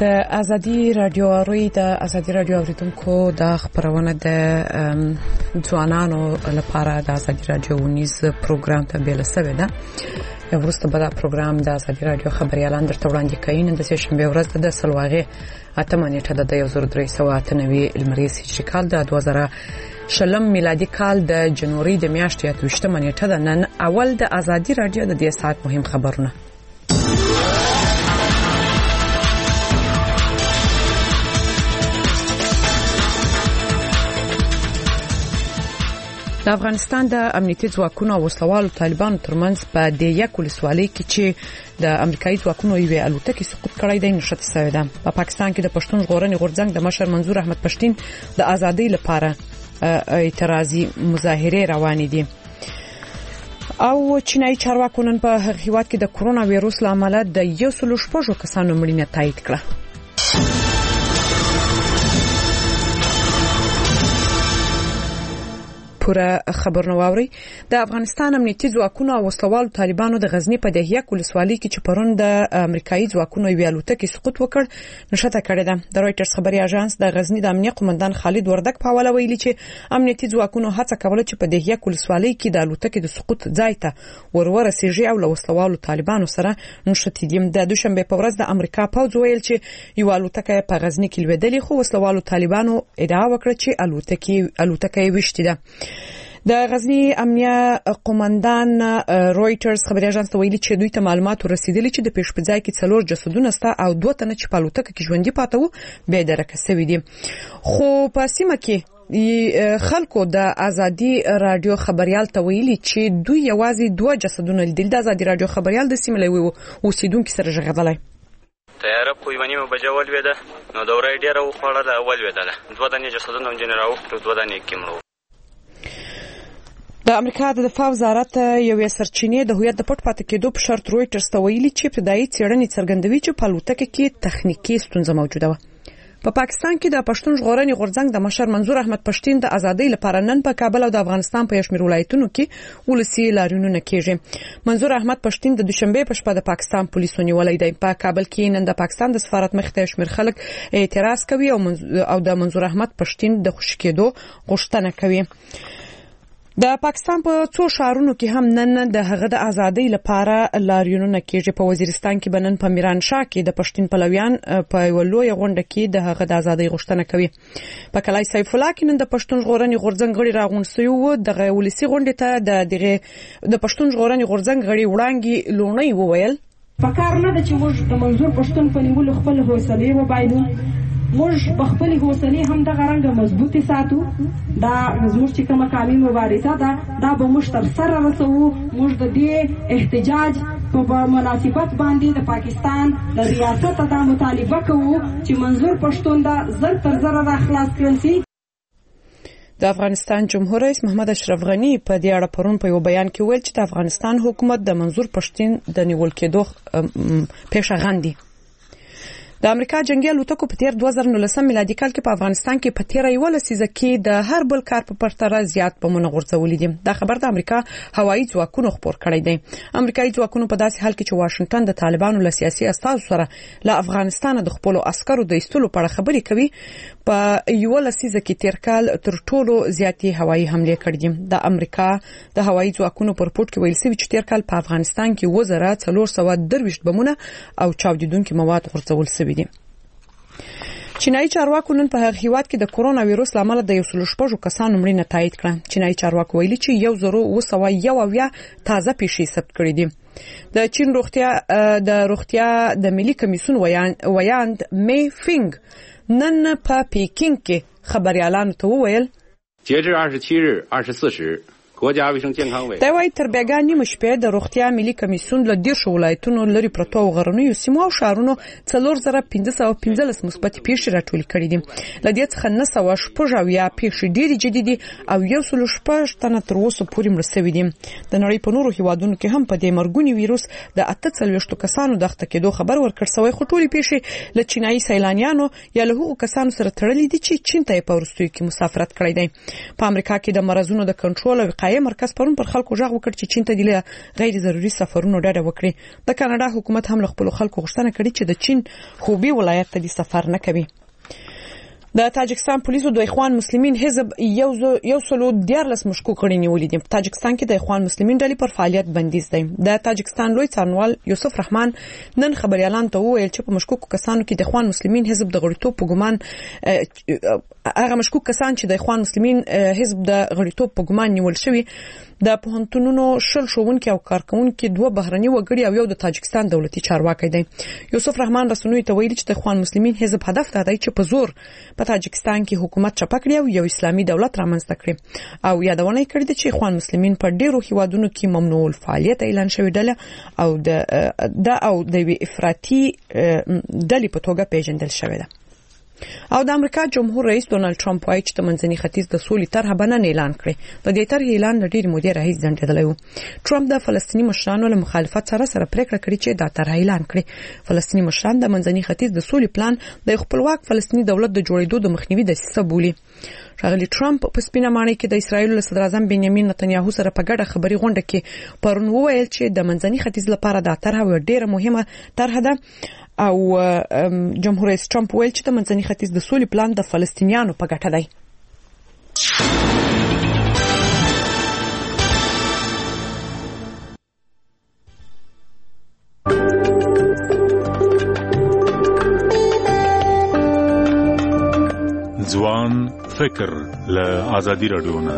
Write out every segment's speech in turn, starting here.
د ازادي رادیو اوري د ازادي رادیو اوریدونکو د خبرونه د ځوانانو لپاره د ازادي رادیو ونیز پروګرام ته بیل سوی ده. ورسته به دا پروګرام د ازادي رادیو خبريالان درته وړاندې کوي. نن د شنبه ورځ د سلواغې 8 نیټه د 1398 لمریز هجري کال د 2020 میلادي کال د جنوري د میاشتې 28 نیټه د نن اول د ازادي رادیو د دې ساعت مهم خبرونه. د افغانستان د امنیتي ځواکونو او وسلوالو طالبانو ترمنځ په د یک ولسوالۍ کې چې د امریکایي ځواکونو یوې الوتکې سقوط کړی دی نشته شوی ده. په پاکستان کې د پښتون ژغورنې غورځنګ د مشر منظور احمد پښتين د ازادۍ لپاره اعتراضي مظاهره روانې دي. او چینایي چارواکو نن په هیواد کې د کرونا وایروس لامل د 116 کسانو مړینه تایید کړه. پوره خبرونه واوري. د افغانستان امنیتي ځواکونو او وسلوالو طالبانو د غزنی په دهیه ولسوالۍ کې چې پرون د امریکایي ځواکونو یوې الوتکې سقوط وکړ نشته کړې ده. د رويټرز خبري اژانس د غزنی د امنیت قومندان خالد وردک په حواله ویلي چې امنیتي ځواکونو هڅه کوله چې په دهیه ولسوالۍ کې د الوتکې د سقوط ځای ته ورسیږي او له وسلوالو طالبانو سره نشته دي. د دوشنبه په ورځ د امریکا پوځ ویل چې یو الوتکه په غزنی کې لویدلې خو وسلوالو طالبانو ادعا وکړه چې الوتکه وشتي ده. د غزنی امنیه قومندان رويټرز خبري اژانس ویلي چې دوی ته معلومات ورسېدلي چې د پیشپځای کې 4 جسدونه ستا او 2 تنه چې په الوتکه کې ژوندۍ پاتې وو به درکه سوي دي. خو په سیمه کې خلکو د ازادي رادیو خبريال ته ویلي چې دوی یوازې 2 جسدونه لیدل. د ازادي رادیو خبريال د سیمه لوي اوسیدونکو سره ژغدلای تیاره په یمنی بجول وېده نو دوره ډیره وخوړه د اول وېدله 2 دانې جسدونه انجنیر او 2 دانې کیمرو. د امریکا د دفاع وزارت یوې سرچینې د هویت د پټ پاتې کېدو په شرط رويټرز ته ویلي چې ابتدایي څېړنې څرګندوي چې په الوتکه کې تخنیکی ستونزه موجوده وه. په پاکستان کې د پښتون ژغورنې غورځنګ د مشر منظور احمد پښتين د ازادۍ لپاره نن په کابل او د افغانستان په شمیر ولایتونو کې ولسی لاریونونه کېږي. منظور احمد پښتين د دوشنبه په شپه د پاکستان پولیسو نیولې دی. په کابل کې نن د پاکستان د سفارت مخ ته شمیر خلک اعتراض کوي او د منظور احمد پښتين د خوشی کېدو غوښتنه کوي. د پاکستان په څو ښارونو کې هم نن د هغه د ازادۍ لپاره لاریونونه کېږي. په وزیرستان کې بنن په میرانشاه کې د پښتون پلویان په ولوی غونډه کې د هغه د ازادۍ غوښتنه کوي. په کلای سیف الله کې نن د پښتون ژغورنې غورځنګ غړي راغون سوي د ولسی غونډه ته د پښتون ژغورنې غورځنګ غړي وړاندې لونی وویل فکر نه د چې موږ د منظور پښتون په نیولو خپل حوصله وبایلو. موږ په خپل حوصله هم د غرنګ مضبوطی ساتو. دا زموږ چې کومه قومي مبارزه ده دا به موږ تر سره رسوو. موږ د دې احتجاج په مناسبت باندې د پاکستان د ریاست د مطالبه کوو چې منظور پښتون دا زر تر زر را خلاص کړي شي. د افغانستان جمهور رئیس محمد اشرف غنی په دې اړه پرون په یو بیان کې ویل چې د افغانستان حکومت د منظور پښتين د نیول کېدو پیښه غندي. د امریکا جنگي الوتکو په تیر 2019 میلادي کال کې په افغانستان کې په تیر یو لسیزه کې د هر بل کار په پرتله زیات بمونه غورځولې دي. دا خبر د امریکا هوایي ځواکونو خبر کړی دی. امریکایي ځواکونو په داسې حال کې چې واشنگټن د طالبانو له سیاسي استازو سره له افغانستان د خپل عسکرو د ایستلو په اړه خبرې کوي په یو لسیزه کې تیر کال تر ټولو زیاتې هوایي حمله کړې دي. د امریکا د هوایي ځواکونو پر پورت کې ویل شوی چې تیر کال په افغانستان کې 2430 بمونه او چاودیدونکي مواد غورځول شوي دي. چینایي چارواکو نن په هیواد کې د کرونا وایروس لامل د 116 کسانو مړینه تایید کړه. چینایي چارواکو ویلي چې 1901 تازه پیښې ثبت کړې دي. د چین روغتیا د ملي کمیسیون ویاند می فینګ نن په پیکینګ کې خبريالانو ته وویل 截至27日24时国家卫生健康委 دا وايي تر بیګا نیمه شپه د روغتیا ملي کمیسیون له 10 ولایتونو لري پروتو غرنیو سیمو او شهرونو 4515 مثبت پیښې راټول کړې دي. لدې څخه 916 پیښې ډېری جدي او 116 تنه تر اوسه پورې مړ شوي دي. د نړۍ په نورو هیوادونو کې هم په دې مرګونی وایروس د 48 کسانو د اخته کېدو خبر ورکړ شوی. خو ټولې پیښې له چینایي سیلانیانو یا له هغو کسانو سره تړلې دي چې چین ته په ورستیو کې مسافرت کړی دی. په امریکا کې د مرزونو د کنټرول او اطلاعیه مرکز پرون پر خلکو ژغ وکړ چې چین ته د غیر ضروري سفرونو ډډه وکړي. د کاناډا حکومت هم له خپل خلکو غوښتنه کړې چې د چین خوبي ولایت ته د سفر نه کوي. د تاجکستان پولیسو د اخوان مسلمین حزب یو سلو 14 مشکوک کړي نیولې دي. په تاجکستان کې د اخوان مسلمین ډلې پر فعالیت بندیز دی. د تاجکستان لوی څارنوال یوسف رحمان نن خبريالان ته وویل چې په مشکوک کسانو کې د اخوان مسلمین حزب د غړیتوب په ګمان هغه مشکوک کسان چې د اخوان مسلمین حزب د غړیتوب په ګمان نیول شوی د پوهنتونونو شل ښوونکي او کارکونکي 2 بهرني وګړي او یو د تاجکستان دولتي چارواکي دی. یوسف رحمان رسنوي ته ویلي چې د اخوان مسلمین حزب هدف دا دی چې په زور په تاجکستان کې حکومت چپه کړي او یو اسلامي دولت رامنځته کړي او یادونه کړې ده چې اخوان مسلمین په ډیرو هیوادونو کې ممنوع الفعالیت اعلان شوی ډله او د افراطي ډلې په توګه پیژندل شوی ده. او د امریکا جمهور رئیس ډونالد ټرمپ وايي چې د منځني ختیځ د سولې طرحه بنن اعلان کړي. د دې طرحې اعلان د ډېر مودې راهیسې ځنډېدلی و. ټرمپ د فلسطیني مشرانو له مخالفت سره پریکړه کړې چې دا طرحه اعلان کړي. فلسطیني مشران د منځني ختیځ د سولې پلان د خپلواک فلسطیني دولت د جوړېدو د مخنیوي دسیسه بولي. راغلی ټرمپ په سپینه ماڼۍ کې د اسرایل له صدر اعظم بنیامین نتنیاهو سره په ګډه خبري غونډه کې پرون وویل چې د منځني ختیځ لپاره دا طرحه ډېره مهمه طرحه ده او جمهور رئیس ټرمپ ویل چې د منځني ختیځ د سولې پلان د فلسطینیانو په ګټه دی. ځوان فکر له آزادي رادیو نه.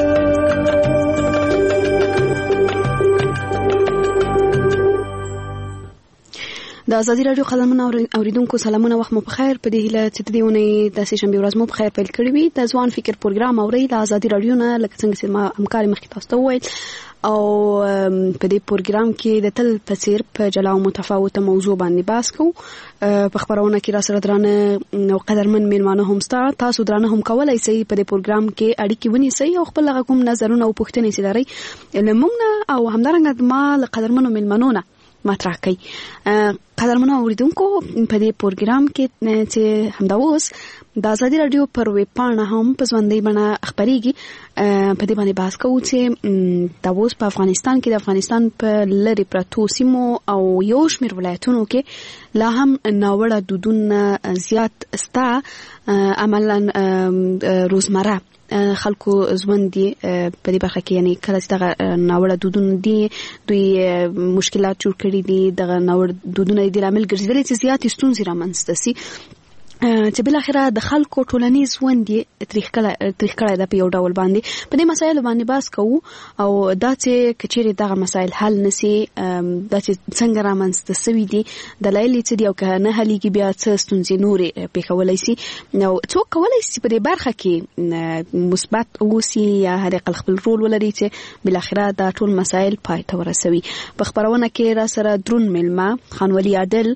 د آزادي رادیو خدمتونو اوریدونکو سلامونه، وخت مو په خیر. په دې هیله چې د دې ونې د سشنبه ورځ مو په خیر پیل کړی وي. د ځوان فکر پروګرام اوري د آزادي رادیو نه، لکه څنګه چې ما همکاري مخکې تاسو ته وویل، او په دې پروګرام کې د تل پڅیر په جلا او متفاوته موضوع باندې بحث کوو. په خبرونه کې را سره درانه او قدرمن میلمانه هم تاسو درانه هم کولای شئ په دې پروګرام کې اړیکې ونیسئ او خپل کوم نظرونه او پوښتنې چې لرئ لمونږ او همدارنګه ما له قدرمنو میلمنو مطرح کړئ. قدرمنو اوریدونکو، په دې پروګرام کې چې همدا اوس د آزادي رادیو پر ویب پاڼه هم په ژوندۍ بڼه خبرېږي، په دې باندې بحث کوو چې دا اوس په افغانستان کې د افغانستان په لرې پرتو سیمو او یو شمېر ولایتونو کې لا هم ناوړه دودونه زیات سته. عملاً روزمره خلکو ژوند دی په دې برخه کې، یعنی کله چې دغه ناوړه دودونه دي دوی مشکلات جوړ کړي دي، دغه ناوړه دودونه د لامل ګرځېدلي چې زیاتې ستونزې رامنځته سي، چې بل اخره د خلکو ټولنیز ژوند تاریخ کړه د په یو ډول باندې په دې مسایلو باندې بحث کوو. او دا چې کچېرې دغه مسایل حل نشي، دا چې څنګه رامنځته سوي دي، دلایل چې دی او که نه حلېږي بیا څه ستونزې نورې پیښولی سي. نو څوک کولی سي په دې برخه کې مثبت اوسي یا هر اقل خپل رول ولري چې بل اخره دا ټول مسایل پای ته ورسوي. په خبرونه کې را سره درون میلمه خان ولی عادل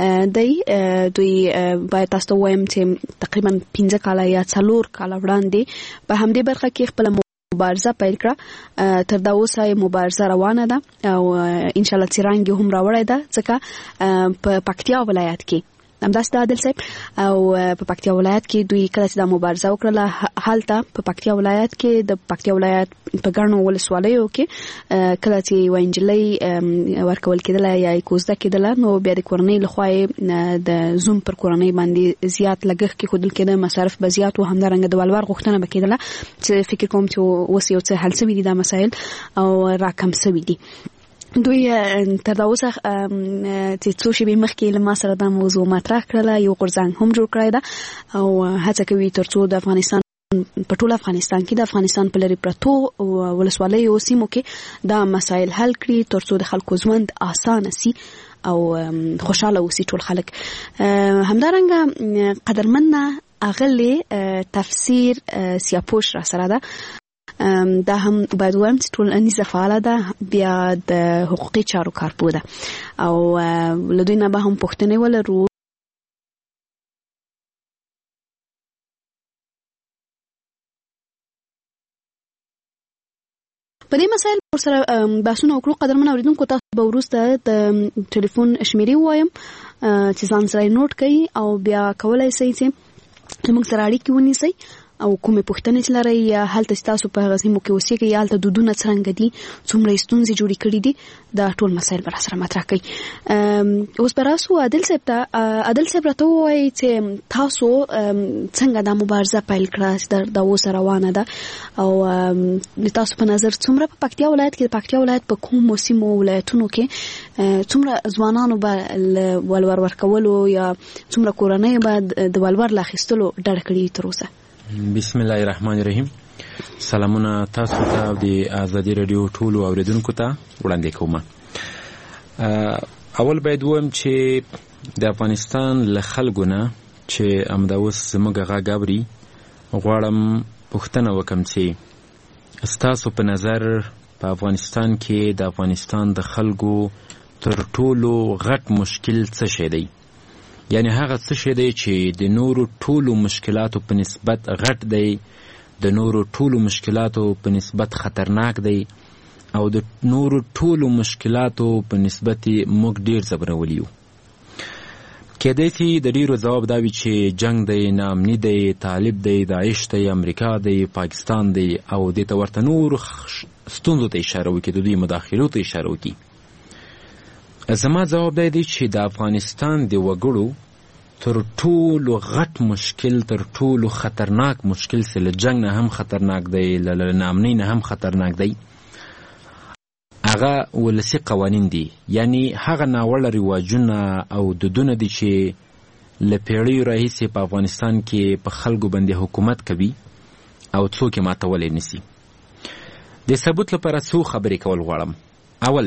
دوی باید تاسو وایم چې تقریبا 15 کاله یا 4 کاله وړاندې په همدې برخه کې خپل مبارزه پیل کړه. تر دا اوسه مبارزه روانه ده او ان شاء الله څرنګه هم راوړی ده، ځکه په پکتیا ولایت کې همداس د عادل صاحب او په پکتیا ولایت کې دوی کله چې د مبارزه وکړه، حالته په پکتیا ولایت کې د پکتیا ولایت په ګڼو ولسوالیو کې کله چې یو انجلۍ ورکول کېدله یا کوزده کېدله، نو بیا د کورنۍ لخوا د زوم پر کورنۍ باندې زیات لګښت کېښودل کېده، مصارف به زیات و، همدارنګه د ولور غوښتنه به کېدله چې فکر کوم چې اوس یو څه حل سوي دي دا مسایل او راکم سوي دي. دوی تر دا اوسه چې څو شېبې مخکې له ما سره دا موضوع مطرح کړله، یو غورځنګ هم جوړ کړی ده او هڅه کوي تر څو د افغانستان په ټول افغانستان کې د افغانستان په لرې پرتو ولسوالیو سیمو کې دا مسایل حل کړي، تر څو د خلکو ژوند اسانه سي او خوشاله اوسي ټول خلک. همدارنګه قدرمنه اغلې تفسیر سیاپوش را سره ده، دا هم باید وایم چې ټولنیزه فعاله ده، بیا د حقوقي چارو کارپوه ده او له دوی نه به هم پوښتنې ولرو. په دې مسایل سره بحثونه وکړو. قدرمن اوریدونکو، تاسو به وروسته د ټلیفون شمیرې ووایم چې ځان سره نوٹ کړئ او بیا کولای شئ چې موږ سره اړیکې ونیسئ او کومه پوښتنې لري یا هلته تاسو په غزنی کې اوسېږئ یا هلته دودونه څنګه دي څومره ستونزې جوړې کړې دي دا ټول مسایل به سره مطرح کړئ. اوس به راسو عادل صاحب راته ووایي چې تاسو څنګه دا مبارزه پیل کړه چې دا اوس روانه ده او د تاسو په نظر څومره په پکتیا ولایت کې پکتیا ولایت په کومو سیمو ولایتونو کې څومره ځوانانو به ولور ورکولو یا څومره کورنۍ به د ولور لاخیستلو ډډه کړې تر اوسه؟ بسم الله الرحمن الرحیم. سلامونه تاسو ته او د آزادي رادیو ټولو اوریدونکو ته وړاندې کوم. اول باید وایم چې د افغانستان له خلکو نه چې همدا اوس زموږ غږ اوري غواړم پوښتنه وکړم چې ستاسو په نظر په افغانستان کې د افغانستان د خلکو تر ټولو غټ مشکل څه شی دی؟ یعنی هغه څه شی دی چې د نورو ټولو مشکلاتو په نسبت غټ دی، د نورو ټولو مشکلاتو په نسبت خطرناک دی او د نورو ټولو مشکلاتو په نسبت موږ ډیر زبرولي یو؟ کېدای شي د ډیرو ځواب دا وي چې جنگ دی، ناامني دی، طالب دی، داعش دی، امریکا دی، پاکستان دی او دې ته ورته نورو ستونزو ته اشاره وکړي، د دوی مداخلو ته اشاره وکړي. زما جواب دی چې د افغانستان د وګړو تر ټولو غټ مشکل، تر ټولو خطرناک مشکل چې له جنگ نه هم خطرناک دی، له ناامنۍ نه هم خطرناک دی، هغه ولسي قوانین دي. یعنی هغه ناوړه رواجونه او دودونه دي چې له پیړیو راهیسې په افغانستان کې په خلکو باندې حکومت کوي او څوک یې ماتولی نشي. د ثبوت لپاره څو خبرې کول غواړم. اول،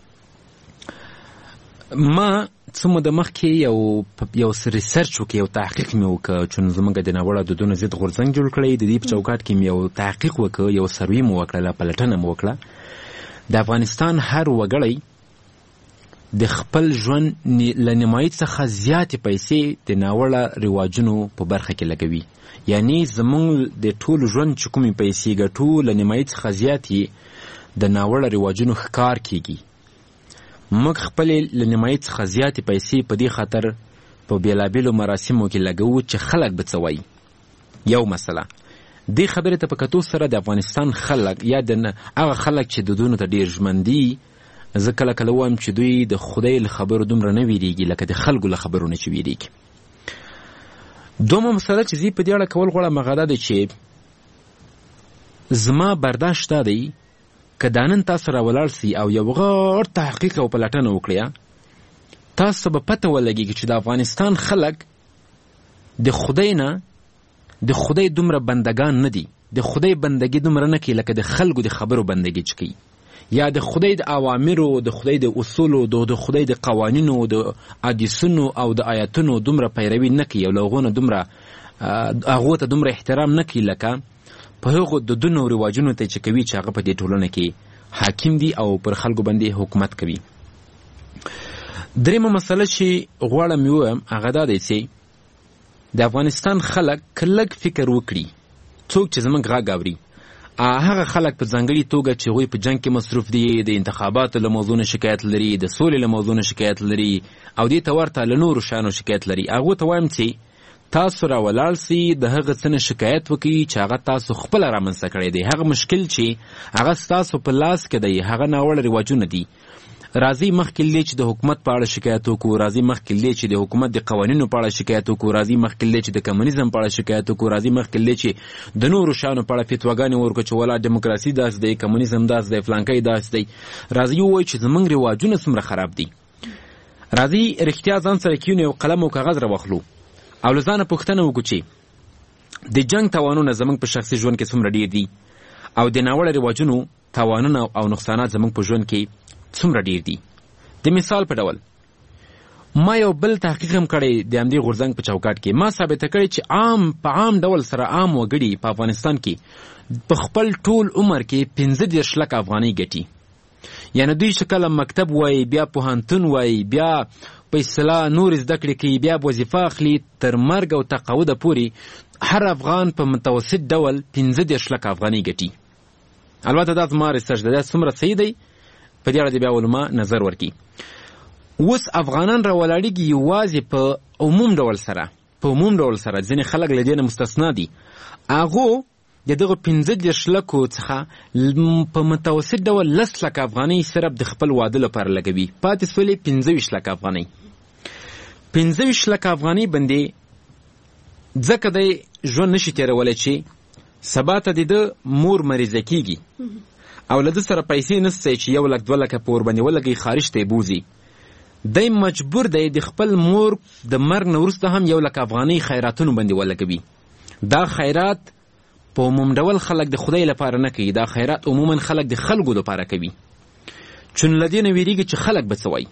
ما څه موده مخکې یو ریسرچ وکړ، یو تحقیق مې وکړ چې زموږ د ناوړه دودونو ضد غورځنګ جوړ کړی. د دې په چوکاټ کې مې یو تحقیق وکړ، یو سروې مې وکړله، پلټنه مې وکړه. د افغانستان هر وګړی د خپل ژوند له نیمایي څخه زیاتې پیسې د ناوړه رواجونو په برخه کې لګوي. یعنی زموږ د ټول ژوند چې کومې پیسې ګټو له نیمایي څخه زیاتې د ناوړه رواجونو ښکار کیږي. موږ خپلې له نیمایي څخه زیاتې پیسې په دې خاطر په بېلابېلو مراسمو کې لګوو چې خلک به څه وایي. یو مسله دې خبرې ته په کتو سره د افغانستان خلک یا هغه خلک چې دودونو ته ډېر ژمن دي، زه کله کله وایم چې دوی د خدای له خبرو دومره نه ویریږي لکه د خلکو له خبرو نه چې ویریږي. دومره مسله چې زه په دې اړه کول غواړم هغه دا دی چې زما برداشت دا دی که دا نن تاسو راولاړ سي او یو غټ تحقیق او پلټنه وکړئ، تاسو به پته ولګېږي چې د افغانستان خلک د خدای نه د خدای دومره بندگان نه دي، د خدای بندگی دومره نه کوي لکه د خلکو د خبرو بندگی چې کوي، یا د خدای د اوامرو، د خدای د اصولو، د خدای د قوانینو، د حدیثونو او د آیاتونو دومره پیروي نه کوي او له هغو نه هغو ته دومره احترام نه کوي لکه په هغو دودونو او رواجونو ته چې کوي چې هغه په دې ټولنه کې حاکم دي او پر خلکو باندې حکومت کوي. درېیمه مسله چې غواړم ووایم هغه دا دی چې د افغانستان خلک که لږ فکر وکړي، څوک چې زموږ غږ اوري، هغه خلک په ځانګړي توګه چې هغوی په جنګ کې مصروف دي، د انتخاباتو له موضوع نه شکایت لري، د سولې له موضوع نه شکایت لري او دې ته ورته له نورو شیانو شکایت لري، هغو ته وایم چې تاسو راولاړ سئ، د هغه څه نه شکایت وکړئ چې هغه تاسو خپله رامنځته کړی دی. هغه مشکل چې هغه ستاسو په لاس کې دی، هغه ناوړه رواجونه دي. راځئ مخکې لی چې د حکومت په اړه شکایت وکړو، راځئ مخکې لی چې د حکومت د قوانینو په اړه شکایت وکړو، راځئ مخکې لی چې د کمونیزم په اړه شکایت وکړو، راځئ مخکې لی چې د نورو شیانو په اړه فتواګانې ورکړو چې ولا ډیموکراسي داسې دی، کمونیزم داسې دی، فلانکی داسې دی. راځئ ووایو چې زموږ رواجونه څومره خراب دي. راځئ رښتیا ځان سره کیونو یو قلم او کاغذ راواخلو او له ځانه پوښتنه وکړو چې د جنګ تاوانونه زموږ په شخصي ژوند کې څومره ډېر دي او د ناوړه رواجونو تاوانونه او نقصانات زموږ په ژوند کې څومره ډېر دي. د مثال په ډول ما یو بل تحقیق هم کړی د همدې غورځنګ په چوکاټ کې. ما ثابته کړې چې په عام ډول سره عام وګړي په افغانستان کې په خپل ټول عمر کې 15 لک افغانۍ ګټي. یعنی دوی چې کله مکتب وایي، بیا پوهنتون وایي، بیا په اصطلاح نور زده کړې کوي، بیا وظیفه اخلي، تر مرګ او تقاعده پورې هر افغان په متوسط ډول 15 لک افغانۍ ګټي. البته دا زما ریسرچ ده، دا څومره صحیح دی په دې اړه د بیا علما نظر ورکړي. اوس افغانان راولاړېږي یوازې په عموم ډول سره په عموم ډول سره ځینې خلک له دې نه مستثنا دي، هغو د دغه 15 لکو څخه په متوسط ډول 10 لک افغانۍ صرف د خپل واده لپاره لګوي، پاتې سولې 25 لک افغانۍ. 25 لک افغانۍ باندې ځکه دی ژوند نشي تېرولی چې سبا ته د مور مریضه کېږي او له ده سره پیسې نسته چې 1 لک 2 لکه په ورباندې ولګوي، خارج ته یې بوځي. دی مجبور دی د خپل مور د مرګ نه وروسته هم 1 لک افغانۍ خیراتونو باندې ولګوي. دا خیرات په عموم ډول خلک د خدای لپاره نه کوي، دا خیرات عموما خلک د خلکو لپاره کوي، چون له دې نه ویریږي چې خلک به څه وایي.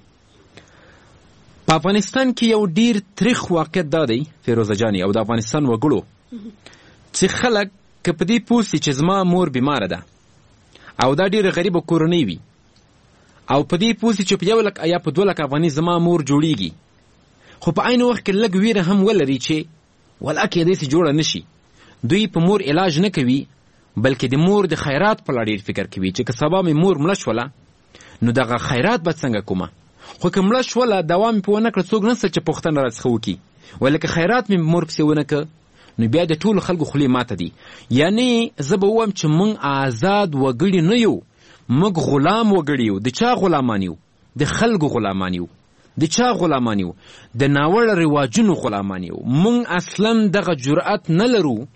په افغانستان کې یو ډیر تریخ واقعیت دا دی فیروزه جانې او د افغانستان وګړو چې خلک که په دې پوه سي چې زما مور بیماره ده او دا ډیره غریبه کورنۍ وي او په دې پوه سي چې په 1 لک یا په 2 لک افغانۍ زما مور جوړیږي، خو په عین وخت کې لږ ویره هم ولري چې ولا کېدای سي جوړه نشي، دوی په مور علاج نه کوي بلکې د مور د خیرات په اړه ډیر فکر کوي چې که سبا مې مور مړه شوله نو دغه خیرات به څنګه کومه، خو که مړه شوله دوا مې په ونه کړه څوک نشته چې پوښتنه راڅخه وکړي، ولی که خیرات مې مور پسې ونه کړه نو بیا د ټولو خلکو خولې ماته دي. یعنی زه به ووایم چې موږ آزاد وګړي نه یو، موږ غلام وګړي یو. د چا غلامان یو؟ د خلکو غلامان یو. د چا غلامان یو؟ د ناوړه رواجونو غلامان یو. موږ اصلا دغه جرأت نه لرو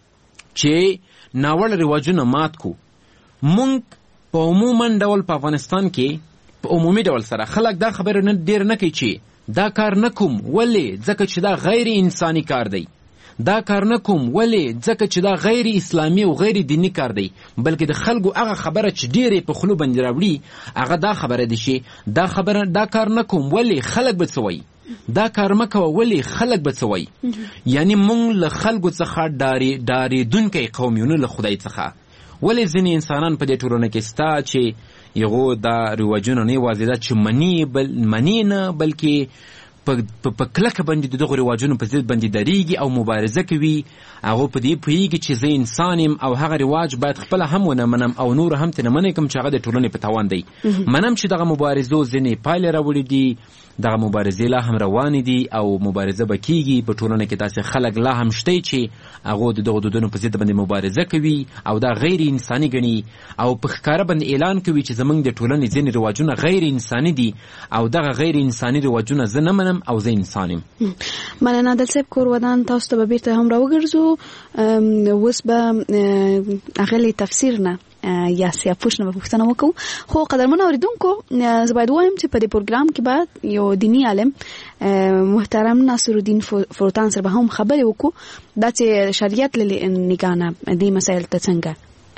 چې ناوړه رواجونه مات کو. موږ په عموما ډول په افغانستان کې په عمومي ډول سره خلک دا خبره نه ډیر نه کوي چې دا کار نه کوم، ولې؟ ځکه چې دا غیر انساني کار دی. دا کار نه کوم ولې؟ ځکه چې دا غیر اسلامي او غیر دینی کار دی. بلکې د خلکو هغه خبره چې ډیرې په خلو باندې راوړي هغه دا خبره دی چې دا کار نه کوم ولې؟ خلک به څه وایي؟ دا کار مه کوه ولې؟ خلک به څه وایي؟ یعنی موږ له خلکو څخه ډارېدونکی قوم یو، نه له خدای څخه. ولې ځینې انسانان په دې ټولنه کې سته چې یغو دا رواجونه نه یوازې دا چې مني نه بلکې په کلکه باندې دغه رواجونو په ضد باندې دریږي او مبارزه کوي. هغه په دې پوهیږي چې زه انسان یم او هغه رواج باید خپل هم ونه منم او نور هم ترې نه منې کوم چې هغه د ټولنې په تاوان دی. منم چې دغه مبارزو ځینې پایلې راوړي دي، دغه مبارزې لا هم روانې دي او مبارزه به کیږي. په ټولنه کې داسې خلک لا هم شته چې هغه د دغه دودونو په ضد باندې مبارزه کوي او دا غیر انساني ګڼي او په ښکاره باندې اعلان کوي چې زموږ د ټولنې ځینې رواجونه غیر انساني دي او دغه غیر انساني رواجونه زه نه منم او زه انسان یم. مننه عادل صاحب. کور ودان تاسو ته به بیرته هم راوګرځو. اوس به هغه تفسیر نه یا سیاپوش نه پوښتنه وکړو. خو قدرمن اوریدونکو زه باید وایم چې په دې پروګرام کې بعد یو دینی عالم محترم ناصرالدین فروتان سره به هم خبرې وکړو دا چې شریعت له نگانه دې مسایل ته څنګه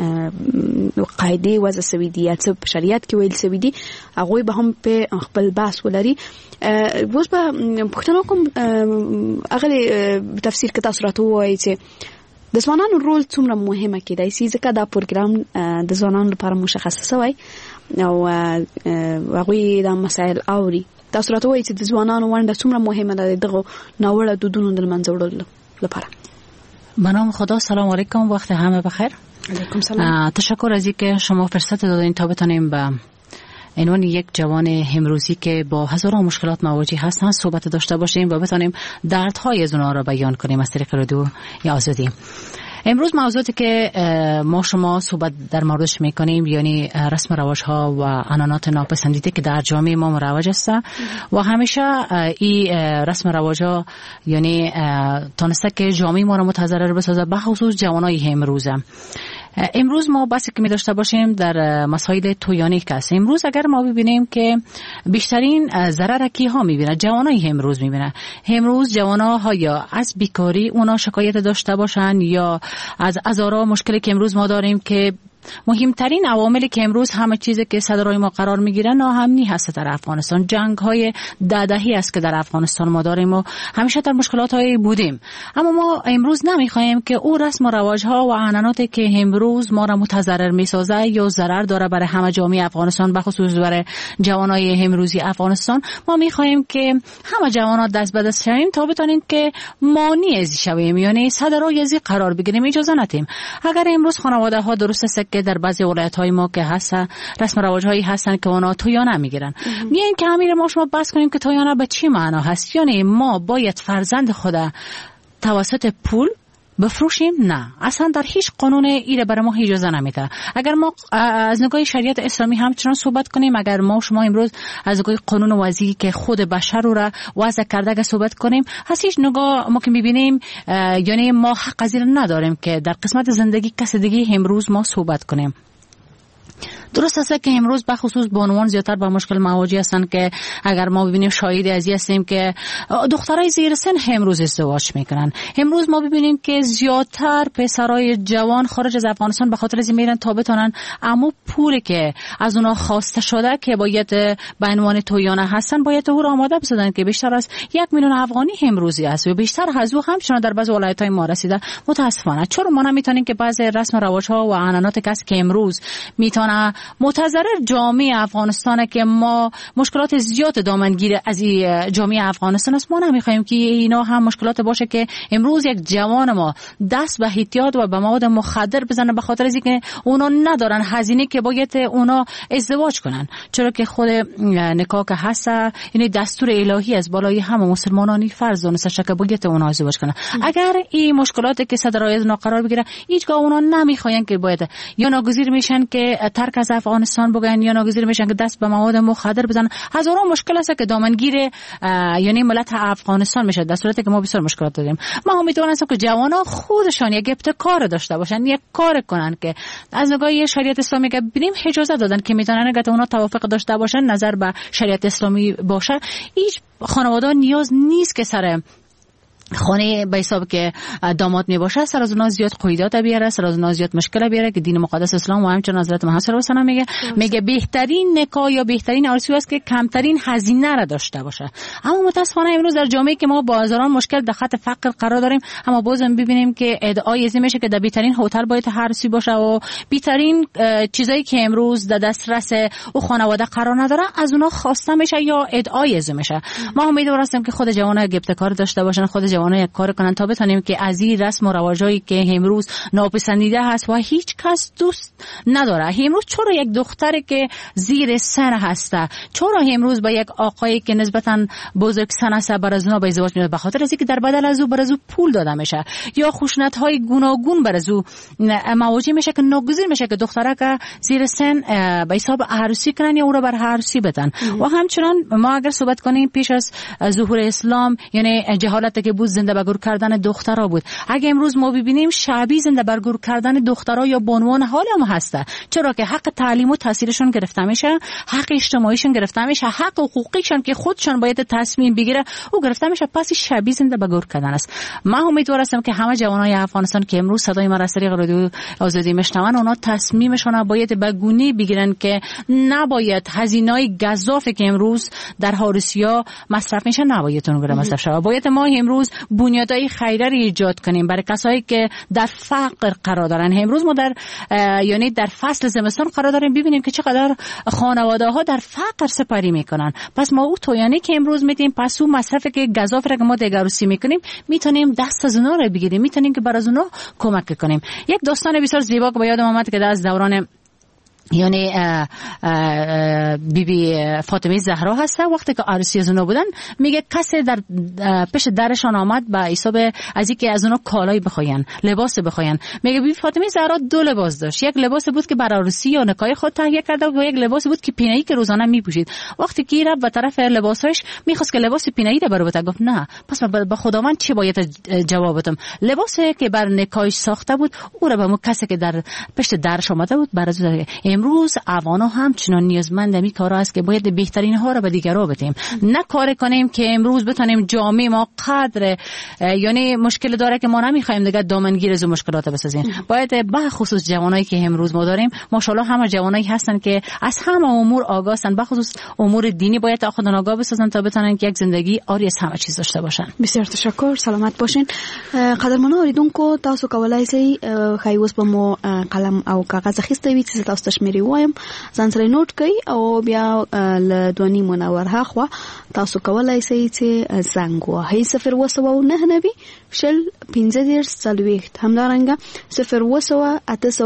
قاعده وضع سوي دي یا څه په شریعت کې ویل سوي دي، هغوی به هم په خپل بحث ولري. اوس به پوښتنه کوم هغه تفسیر کې تاسو راته وایي چې د ځوانانو رول څومره مهمه کېدای شي، ځکه دا پروګرام د ځوانانو لپاره مشخص شوی او هغوی دا مسایل اوري. تاسو راته وایي چې د ځوانانو ونډه څومره مهمه ده دغه ناوړه دودونو د منځه وړلو لپاره. به نام خدا. سلام علیکم، وقت همه بخیر. علیکم سلام. تشکر از اینکه شما فرصت دادین تا بتونیم به عنوان یک جوان امروزی که با هزاران مشکلات مواجه هستند صحبت داشته باشیم و بتونیم دردهای از اونها را بیان کنیم از طریق رادیو آزادی. امروز موضوعاتی که ما شما صحبت در موردش میکنیم یعنی رسم رواج‌ها و عنعنات ناپسندیده که در جامعه ما مروج است و همیشه این رسم رواج‌ها یعنی تونسته که جامعه ما را متضرر بسازه، به خصوص جوانای امروزه. امروز ما بحثی که می داشته باشیم در مسائل تویانیک است. امروز اگر ما ببینیم که بیشترین ضرر کی ها میبینه، جوانای امروز میبینه. امروز جوانها یا از بیکاری اونا شکایت داشته باشن یا از هزاران مشکلی که امروز ما داریم که مهمترین عواملی که امروز همه چیزی که صدرای ما قرار میگیره ناامنی هست در افغانستان. جنگ های دهدهی است که در افغانستان ما داریم و همیشه در مشکلات های بودیم، اما ما امروز نمیخوایم که او رسم و رواج ها و عنعناتی که امروز ما را متضرر میسازه یا ضرر داره برای همه جامعه افغانستان، به خصوص برای جوانای امروزی افغانستان، ما میخوایم که همه جوانات دست به دست شویم تا بتونیم که مانع از شویم، یعنی صدرای از قرار بگیریم، اجازه ندیم. اگر امروز خانواده ها درست است که در بعضی ولایت‌های ما که هست رسم و رواج‌هایی هستن که اونا تویانه میگیرن. میگن که امیر ما شما بحث کنیم که تویانه به چی معنا هست؟ یعنی ما باید فرزند خود توسط پول بفروشیم؟ نه، اصلا در هیچ قانون ایره برای ما اجازه نمیده. اگر ما از نگاه شریعت اسلامی همچنان صحبت کنیم، اگر ما شما امروز از نگاه قانون وضعی که خود بشر رو وضع کرده که صحبت کنیم، از هیچ نگاه ما که میبینیم یعنی ما حق از این نداریم که در قسمت زندگی کسی دیگه امروز ما صحبت کنیم. درست است که امروز به خصوص بانوان زیادتر با مشکل مواجه هستند که اگر ما ببینیم شاهد ازی هستیم که دخترای زیر سن امروز ازدواج میکنن. امروز ما ببینیم که زیادتر پسرای جوان خارج از افغانستان به خاطر از میرن تا بتونن اما پولی که از اونها خواسته شده که باید به عنوان تویانه هستن باید او را آماده بسازن که بیشتر از 1 میلیون افغانی امروزی است و بیشتر از او همچنان در بعضی ولایت‌های ما رسیده. متاسفانه چرا ما نمیتونیم که بعضی رسم و رواج‌ها و عنعنات کسی که امروز میتونه متضرر جامعه افغانستان که ما مشکلات زیاد دامنگیر از جامعه افغانستان است، ما نمیخوایم که اینا هم مشکلات باشه که امروز یک جوان ما دست به اعتیاد و به مواد مخدر بزنه به خاطر اینکه اونا ندارن هزینه که باید اونا ازدواج کنن، چرا که خود نکاح که هست یعنی دستور الهی از بالای همه مسلمانانی فرض دونسته که باید اونا ازدواج کنن. اگر این مشکلات که صدر ایزنا قرار بگیره هیچگاه اونا نمیخواین که باید یا ناگزیر میشن که ترک از افغانستان بگن یا ناگزیر میشن که دست به مواد مخدر بزنن. هزاران مشکل است که دامنگیر یعنی ملت افغانستان میشه، در صورتی که ما بسیار مشکلات داریم. ما امیدوارم که جوانان خودشان یک ابتکار داشته باشن، یک کار کنن که از نگاه شریعت اسلامی که ببینیم اجازه دادن که میتونن که اونا توافق داشته باشن نظر به شریعت اسلامی باشه. هیچ خانواده نیاز نیست که سر خانه به حساب که داماد می باشه سر از اونها زیاد قیودات بیاره، سر از اونها زیاد مشکل بیاره که دین مقدس اسلام و همچنین حضرت محمد صلی الله علیه و سلم میگه بهترین نکاح یا بهترین عروسی است که کمترین هزینه را داشته باشه. اما متاسفانه امروز در جامعه که ما با هزاران مشکل در خط فقر قرار داریم، اما بازم ببینیم که ادعای از این میشه که در بهترین هتل باید عروسی باشه و بهترین چیزایی که امروز در دسترس او خانواده قرار نداره از اونها خواسته میشه یا ادعای از میشه. ما امیدوار هستیم که خود جوانان ابتکار داشته باشن، خود جوانان یک کار کنن تا بتونیم که از این رسم و رواجایی که امروز ناپسندیده هست و هیچ کس دوست نداره. امروز چرا یک دختری که زیر سن هسته، چرا امروز با یک آقایی که نسبتا بزرگ سن است بر از اونها به ازدواج میاد؟ به خاطر از اینکه در بدل از او بر از او پول داده میشه یا خشونت‌های گوناگون بر از او مواجه میشه که ناگزیر میشه که دختره که زیر سن به حساب عروسی کنن یا او را بر عروسی بدن. و همچنان ما اگر صحبت کنیم پیش از ظهور اسلام یعنی جهالت که بود زنده به گور کردن دخترها بود. اگه امروز ما ببینیم شعبی زنده بر گور کردن دخترها یا بانوان حال هم هسته، چرا که حق تعلیم و تحصیلشون گرفته میشه، حق اجتماعیشون گرفته میشه، حق حقوقیشون که خودشون باید تصمیم بگیره او گرفته میشه. پس شعبی زنده به گور کردن است. من امیدوار هستم که همه جوانای افغانستان که امروز صدای ما را از طریق رادیو آزادی میشنون اونا تصمیمشون باید به گونه بگیرن که نباید هزینه‌های گزافی که امروز در عروسی‌ها مصرف میشه نباید اون مصرف شه. باید ما امروز بنیادهای خیریه ایجاد کنیم برای کسایی که در فقر قرار دارن. امروز ما در یعنی در فصل زمستان قرار داریم ببینیم که چقدر خانواده ها در فقر سپری میکنن. پس ما او تویانی که امروز میدیم، پس او مصرفی که گزافی را که ما دگروسی میکنیم میتونیم دست از اونها رو بگیریم، میتونیم که برای اونها کمک کنیم. یک داستان بسیار زیبا که به یادم اومد که از دوران یعنی بیبی فاطمه زهرا هست، وقتی که عروسی از اونا بودن میگه کسی در پیش درشان آمد به حساب از اینکه از اونا کالای بخواین، لباس بخواین. میگه بیبی فاطمه زهرا دو لباس داشت، یک لباس بود که برای عروسی یا نکاح خود تهیه کرده و یک لباس بود که پینایی که روزانه میپوشید. وقتی که رفت به طرف لباسش میخواست که لباس پینایی رو بره، گفت نه، پس به خداوند چی باید جواب بدم؟ لباسی که بر نکاحش ساخته بود او را به اون کسی که در پشت درش آمده بود برای امروز افغانا همچنان نیازمند می کارا است که باید بهترین ها را به دیگران بدیم، نه کار کنیم که امروز بتونیم جامعه ما قدر یعنی مشکل داره که ما نمیخوایم دیگه دامنگیر از مشکلات بسازیم. باید به خصوص جوانایی که امروز ما داریم، ماشاءالله همه جوانایی هستن که از همه امور آگاه هستن، به خصوص امور دینی باید خودشون آگاه بسازن تا بتونن که یک زندگی آری از همه چیز داشته باشن. بسیار تشکر، سلامت باشین. قدرمنو اوریدونکو تاسو کولای شئ خایوس به مو قلم او کاغذ اخیسته وي چې تاسو ته نمبر وایم ځان سره نوٹ کړئ او بیا ل 2 منور هاخوا تاسو کولای شئ چې زنګ وهئ 0 شل 15 40 همدارنګه 0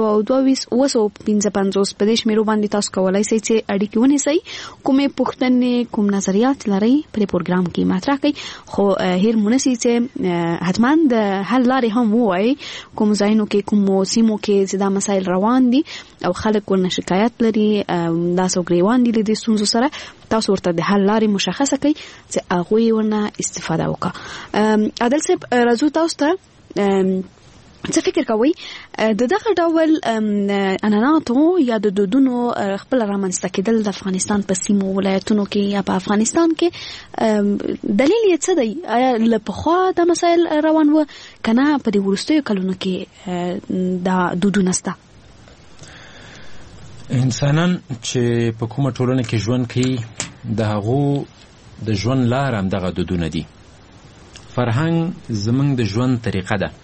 822 په دې شمیرو باندې تاسو کولای شئ چې اړیکې ونیسئ کومې پوښتنې کوم نظریات لرئ په پروګرام کې مطرح کړئ خو هیر مونږ چې حتما د حل لارې هم وایي کوم ځایونو کې کوم سیمو کې چې دا مسایل روان دي او خلک ورنه شکایت لري دا سوګریوان دي د ستونزو سره تاسو ورته د حل لارې مشخصه کړئ چې هغوی ورنه استفاده وکړه. عادل صاحب راځو تاسو ته څه فکر کوئ د دغه ډول عنعناتو یا د دودونو خپل رامنځته کېدل د افغانستان په سیمو ولایتونو کې یا په افغانستان کې دلیل یې څه دی؟ آیا له پخوا دا مسایل روان و که نه په دې وروستیو کلونو کې دا دودونه شته؟ انسانان چې په کومه ټولنه کې ژوند کوي د هغو د ژوند لار هم دغه دودونه دي. فرهنګ زموږ د ژوند طریقه ده،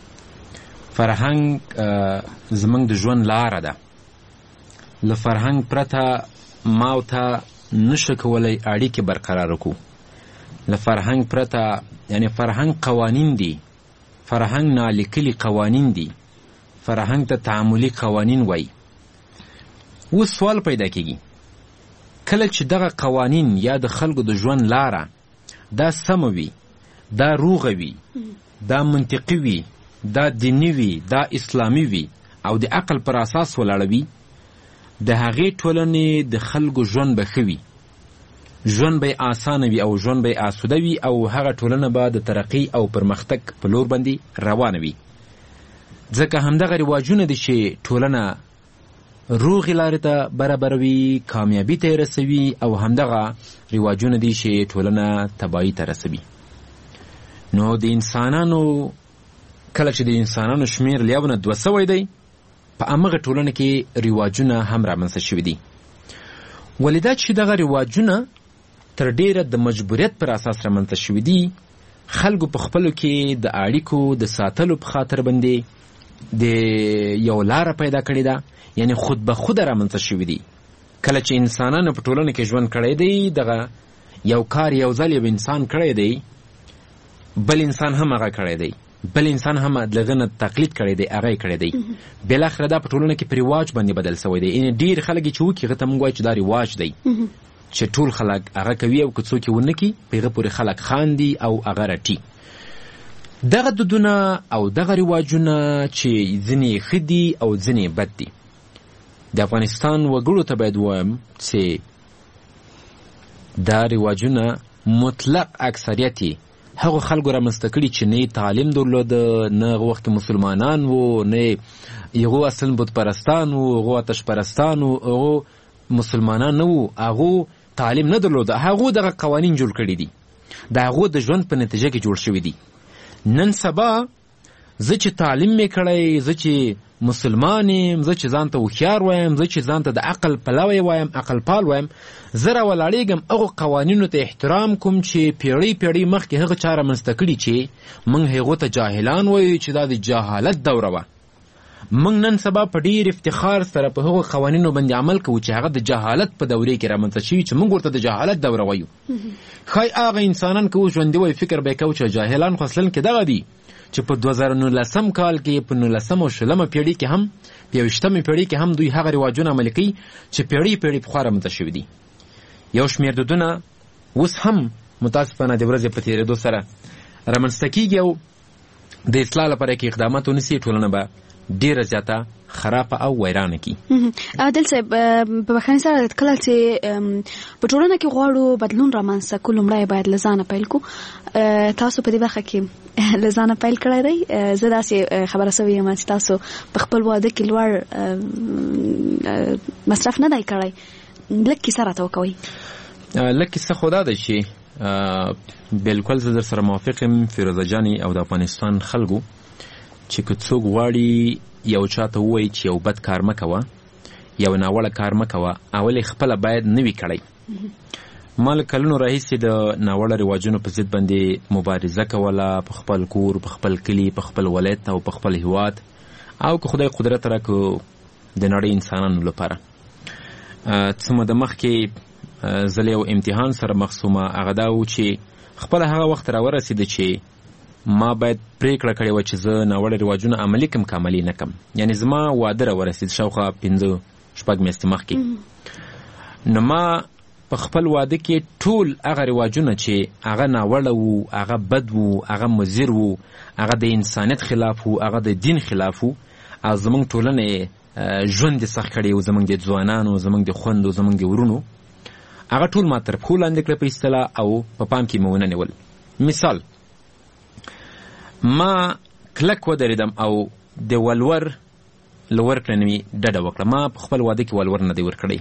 فرهنګ زموږ د ژوند لاره ده. له فرهنګ پرته ما او ته نشو کولی اړیکې برقرار کړو. له فرهنګ پرته یعنی فرهنګ قوانین دي، فرهنګ نالیکلي قوانین دي، فرهنګ ته تعاملي قوانین وایي. اوس سوال پیدا کېږي کله چې دغه قوانین یا د خلکو د ژوند لاره دا سمه وي، دا روغه وي، دا منطقي وي، دا دینی وي، دا اسلامي وي او د عقل پر اساس ولاړه وي، د هغې ټولنې د خلکو ژوند به ښه وي، ژوند به یې اسانه وي او ژوند به یې آسوده وي او هغه ټولنه به د ترقي او پرمختګ په لور باندې روانه وي. ځکه همدغه رواجونه دي چې ټولنه روغې لارې ته برابروي، کامیابي ته یې رسوي او همدغه رواجونه دي چې ټولنه تباهي ته رسوي. نو د انسانانو کله چې د انسانانو شمیر له 200 دی په همغه ټولنه کې رواجونه هم رامنځته شوي دي. ولې دا چې دغه رواجونه تر ډیره د مجبوریت پر اساس رامنځته شوي دي، خلکو په خپلو کې د اړیکو د ساتلو په خاطر باندې د یو لاره پیدا کړې ده، یعنی خود به خود رامنځته شوي دي. کله چې انسانانو په ټولنه کې ژوند کړی دی، دغه یو کار یو ځل یو انسان کړی دی، بل انسان هم هغه کړی دی، بل انسان هم دغه نه تقلید کړی دی، هغه کړی دی. بالاخره دا په ټولنه کې په رواج باندې بدل شوی دی. یعنی ډیر خلک چې وکړي هغه ته موږ وایو چې دا رواج دی چې ټول خلک هغه کوي او که څوک یې ونه کړي په هغه پورې خلک خاندي او هغه رټي. دغه دودونه او دغه رواجونه چې ځینې ښه دي او ځینې بد دي. د افغانستان وګړو ته باید ووایم چې دا رواجونه مطلق اکثریت هغو خلکو رامنځته کړي چې نه تعلیم درلوده، نه هغه وخت مسلمانان وو، نه هغو اصلا بت پرستان وو، هغو آتش پرستان وو، هغو مسلمانان نه وو، هغو تعلیم نه درلوده. هغو دغه قوانین جوړ کړي دي، د هغو د ژوند په نتیجه کې جوړ شوي دي. نن سبا زه چې تعلیم مې کړی، زه چې مسلمان یم، زه چې ځان ته هوښیار وایم، زه چې ځان ته د عقل پلوی وایم، عقل پال وایم، زه راولاړېږم هغو قوانینو ته احترام کوم چې پیړۍ پیړۍ مخکې هغه چا رامنځته کړي چې موږ هغو ته جاهلان وایو چې دا د جهالت دوره وه. موږ نن سبا په ډېر افتخار سره په هغو قوانینو باندې عمل کوو چې هغه د جهالت په دورې کې رامنځته شوي چې موږ ورته د جهالت دوره وایو. ښایي هغه انسانان که اوس ژوندي وای فکر به یې کوو چې جاهلان خو اصلاً کې دغه دي چې په 2019 کال کې په 19 او 20 پیړۍ کې هم په 20 پیړۍ کې هم دوی هغه رواجونه عملي کوي چې پیړۍ پیړۍ پخوا رامنځته شوي دي. یو شمېر دودونه اوس هم متاسفانه د ورځې په تېرېدو سره رامنځته کېږي او د اصلاح لپاره کې اقدامات ونیسي، ټولنه به ډېره زیاته خرابه او ویرانه کی. عادل صاحب په بخښنې سره کله چې په ټولنه کې غواړو بدلون رامنځته کړو لومړی باید له ځانه پیل کړو. تاسو په دې برخه کې له ځانه پیل کړی دی؟ زه داسې خبره شوې یم چې تاسو په خپل واده کې لوړ مصرف نه دی کړی. لږ کیسه راته وکوئ. لږ کیسه خو دا ده چې بلکل زه در سره موافق یم فیروزه جانې او د افغانستان خلکو چې که څوک غواړي یو چاته ووایي چې یو بد کار مه کوه، یو ناوړه کار مه کوه، اول یې خپله باید نه وي کړی. ما له کلونو راهیسې د ناوړه رواجونو په ضد باندې مبارزه کوله، په خپل کور، په خپل کلي، په خپل ولایت او په خپل هیواد او که خدای قدرت راکړو د نړۍ انسانانو لپاره. څه موده مخکې زه له یو امتحان سره مخ شوم. هغه دا و چې خپله هغه وخت راورسېده چې ما باید پرېکړه کړې وه چې زه ناوړه رواجونه عملي کم که عملي نه کم. یعنې زما واده راورسېد شاوخوا 5-6 میاشتې مخکې. نو ما په خپل واده کې ټول هغه رواجونه چې هغه ناوړه وو، هغه بد وو، هغه مضر وو، هغه د انسانیت خلاف وو، هغه د دین خلاف وو او زموږ ټولنې ژوند یې سخت کړی وو، زموږ د ځوانانو، زموږ د خویندو، زموږ د ورونو. هغه ټول ما تر پښو لاندې کړه په اصطلاح او په پام کې مې ونه نیول. مثال ما کلک ودرېدم او د ولور له ورکړې نه مې ډډه وکړه. ما په خپل واده کې ولور نه دی ورکړی.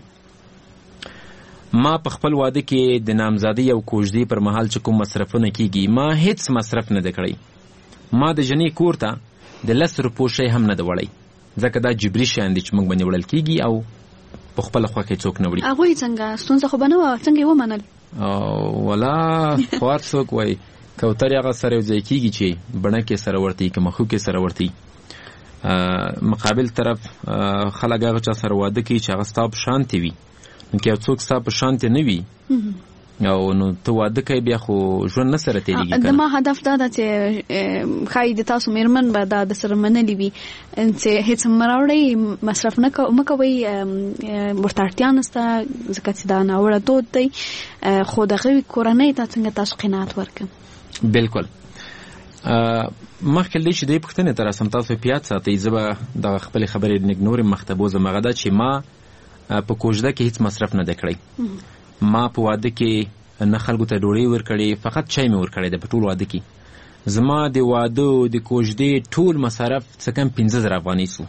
ما په خپل واده کې د نامزادۍ او کوژدې پر مهال چې کوم مصرفونه کیږي ما هیڅ مصرف نه دی کړی. ما د جنې کور ته د 10 روپو شی هم نه دی وړی، ځکه دا جبري شیان دي چې موږ باندې وړل کیږي او په خپله خوښه څوک نه وړي. هغوی څنګه ستونزه خو به نه وه، څنګه یې ومنل؟ ولا خوار څوک وایي کوترې هغه سره یو ځای کیږي چې بڼکې سره ورتي که مخوکې سره ورتي. مقابل طرف خلک هغه چا سره واده کوي چې هغه ستا په شانتې وي. نو که یو څوک ستا په شانتې نه وي او نو ته واده کوي بیا خو ژوند نه سره تېرېږي. د ما هدف دا ده چې ښایي د تاسو مېرمن به دا د سره منلي وي چې هېڅ مه راوړئ، مصرف مه کوئ، ورته اړتیا نشته ځکه چې دا ناوړه دود دی، خو د هغوی کورنۍ ته څنګه تاسو قناعت ورکړئ. بالکل. مخکې له دې چې دې پوښتنې ته راسم تاسو په یاد ساتئ، زه به دغه خپلې خبرې نګنورې مخته بوځم. هغه ده چې ما په کوژده کې هیڅ مصرف نه دی کړی. ما په واده کې نه خلکو ته ډوډۍ ورکړې، فقط چای مې ورکړی دی په ټول واده کې. زما د واده د کوژدې ټول مصارف څه کم 15,000 افغانۍ سو.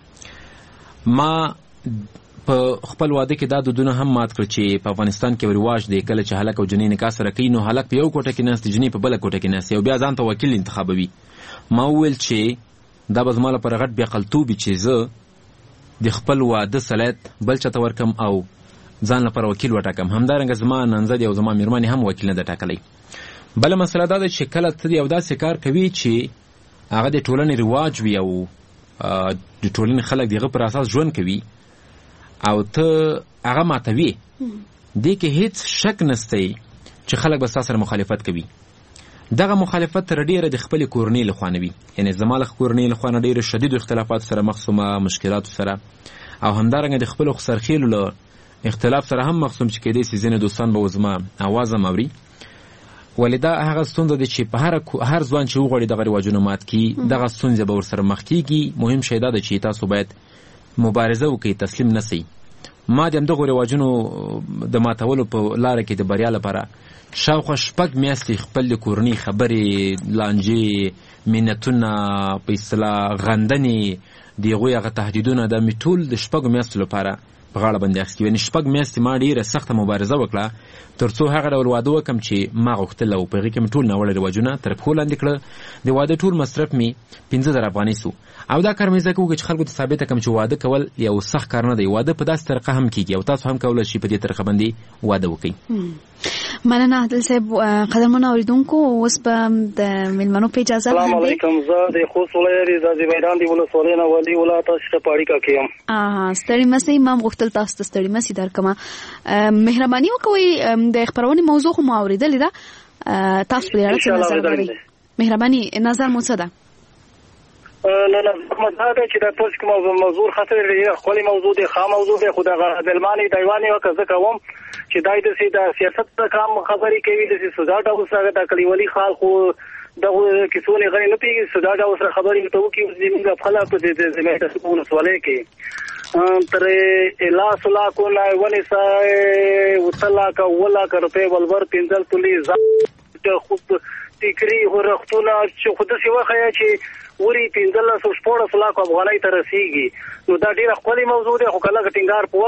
ما په خپل واده کې دا دودونه هم مات کړ چې په افغانستان کې رواج دی کله چې هلک او جنۍ نکاح سره کوي نو هلک په یو کوټه کې ناست، جنۍ په بله کوټه کې ناست او بیا ځان ته وکیل انتخابوي. ما وویل چې دا به زما لپاره غټ بېعقلتوب وي چې زه د خپل واده صلاحیت بل چاته ورکم او ځان لپاره وکیل وټاکم. همدارنګه زما ننزد او زما مېرمنې هم وکیل نه ده ټاکلی. بله مسله دا ده چې کله ته یو داسې کار کوي چې هغه د ټولنې رواج وي او د ټولنې خلک د هغه پر اساس ژوند کوي او ته هغه ماتوي، دې کې هیڅ شک نسته چې خلک به ستا سره مخالفت کوي. دغه مخالفت تر ډیره د خپلې کورنۍ لخوا نه وي، یعنې زما له کورنۍ لخوا نه ډیرو شدیدو اختلافاتو سره مخ شومه، مشکلاتو سره، او همدارنګه د خپلو سرخیلو له اختلاف سره هم مخ شوم چې کیدای شي ځینې دوستان به زما اواز هم اوري. ولې دا هغه ستونزه ده چې په هر ځوان چې وغواړي دغه رواجونه مات کړي دغه ستونزې به ورسره مخ کېږي. مهم شی دا ده چې تاسو باید مبارزه وکړئ، تسلیم نه سئ. ما د همدغو رواجونو د ماتولو په لاره کې د بریا لپاره شاوخوا 6 میاشتې خپل د کورنۍ خبرې، لانجې، منتونه، په اصطلاح غندنې، د هغوی هغه تهدیدونه دا مې ټول د 6 میاشتو لپاره په غاړه باندې اخیستي. یعنې 6 میاشتې ما ډېره سخته مبارزه وکړه تر څو هغه ډول واده وکړم چې ما غوښتل او په هغې کې مې ټول ناوړه رواجونه تر پښو لاندې کړه. د واده ټول مصرف مې 15,000 افغانۍ سو او دا کار مې ځکه وکړه چې خلکو ته ثابته کړم چې واده کول یو سخت کار نه دی. واده په داسې طریقه هم کېږي او تاسو هم کولی شئ په دې طریقه باندې واده وکړئ. مننه عادل صاحب. قدرمنو اوریدونکو اوس به د مېلمنو په اجازه السلام علیکم. زه د خوست ولایت د زیبایدان دی ولسوالۍ نه ولي ولایت څخه پاړیکا کېم. ستړي مسئ ما غوښتل تاسو ته ستړي مسئ درکمه. مهرباني وکوئ د خبرونې موضوع خو ما اوریدلې ده، تاسو په اړه څه نظر لرئ؟ مهرباني نظر مو څه ده؟ نه دا ده چې د پوسټ موضوع خاطر لري خپل موضوع دی، خام موضوع دی. خو د غلماني دیواني وکړه کوم چې دای د سیاست کام خبرې کوي د سودا ډول سره د کلیوالي خال خو دغه کیسونه غوښنه نه پیږي. سودا ډول سره خبرې کوي چې زموږ خپل په دې زمينه په ولسوالۍ کې تر الا سلا کو لا ونسا وصلا کا ولا کرته ولور پنځل تلی ز خو تکری ورختونه چې خود څه وخیا چې وري 1514 لاکھ افغانۍ ته رسیږي. نو دا ډیره خپل موضوع ده خو کله ټینګار پوه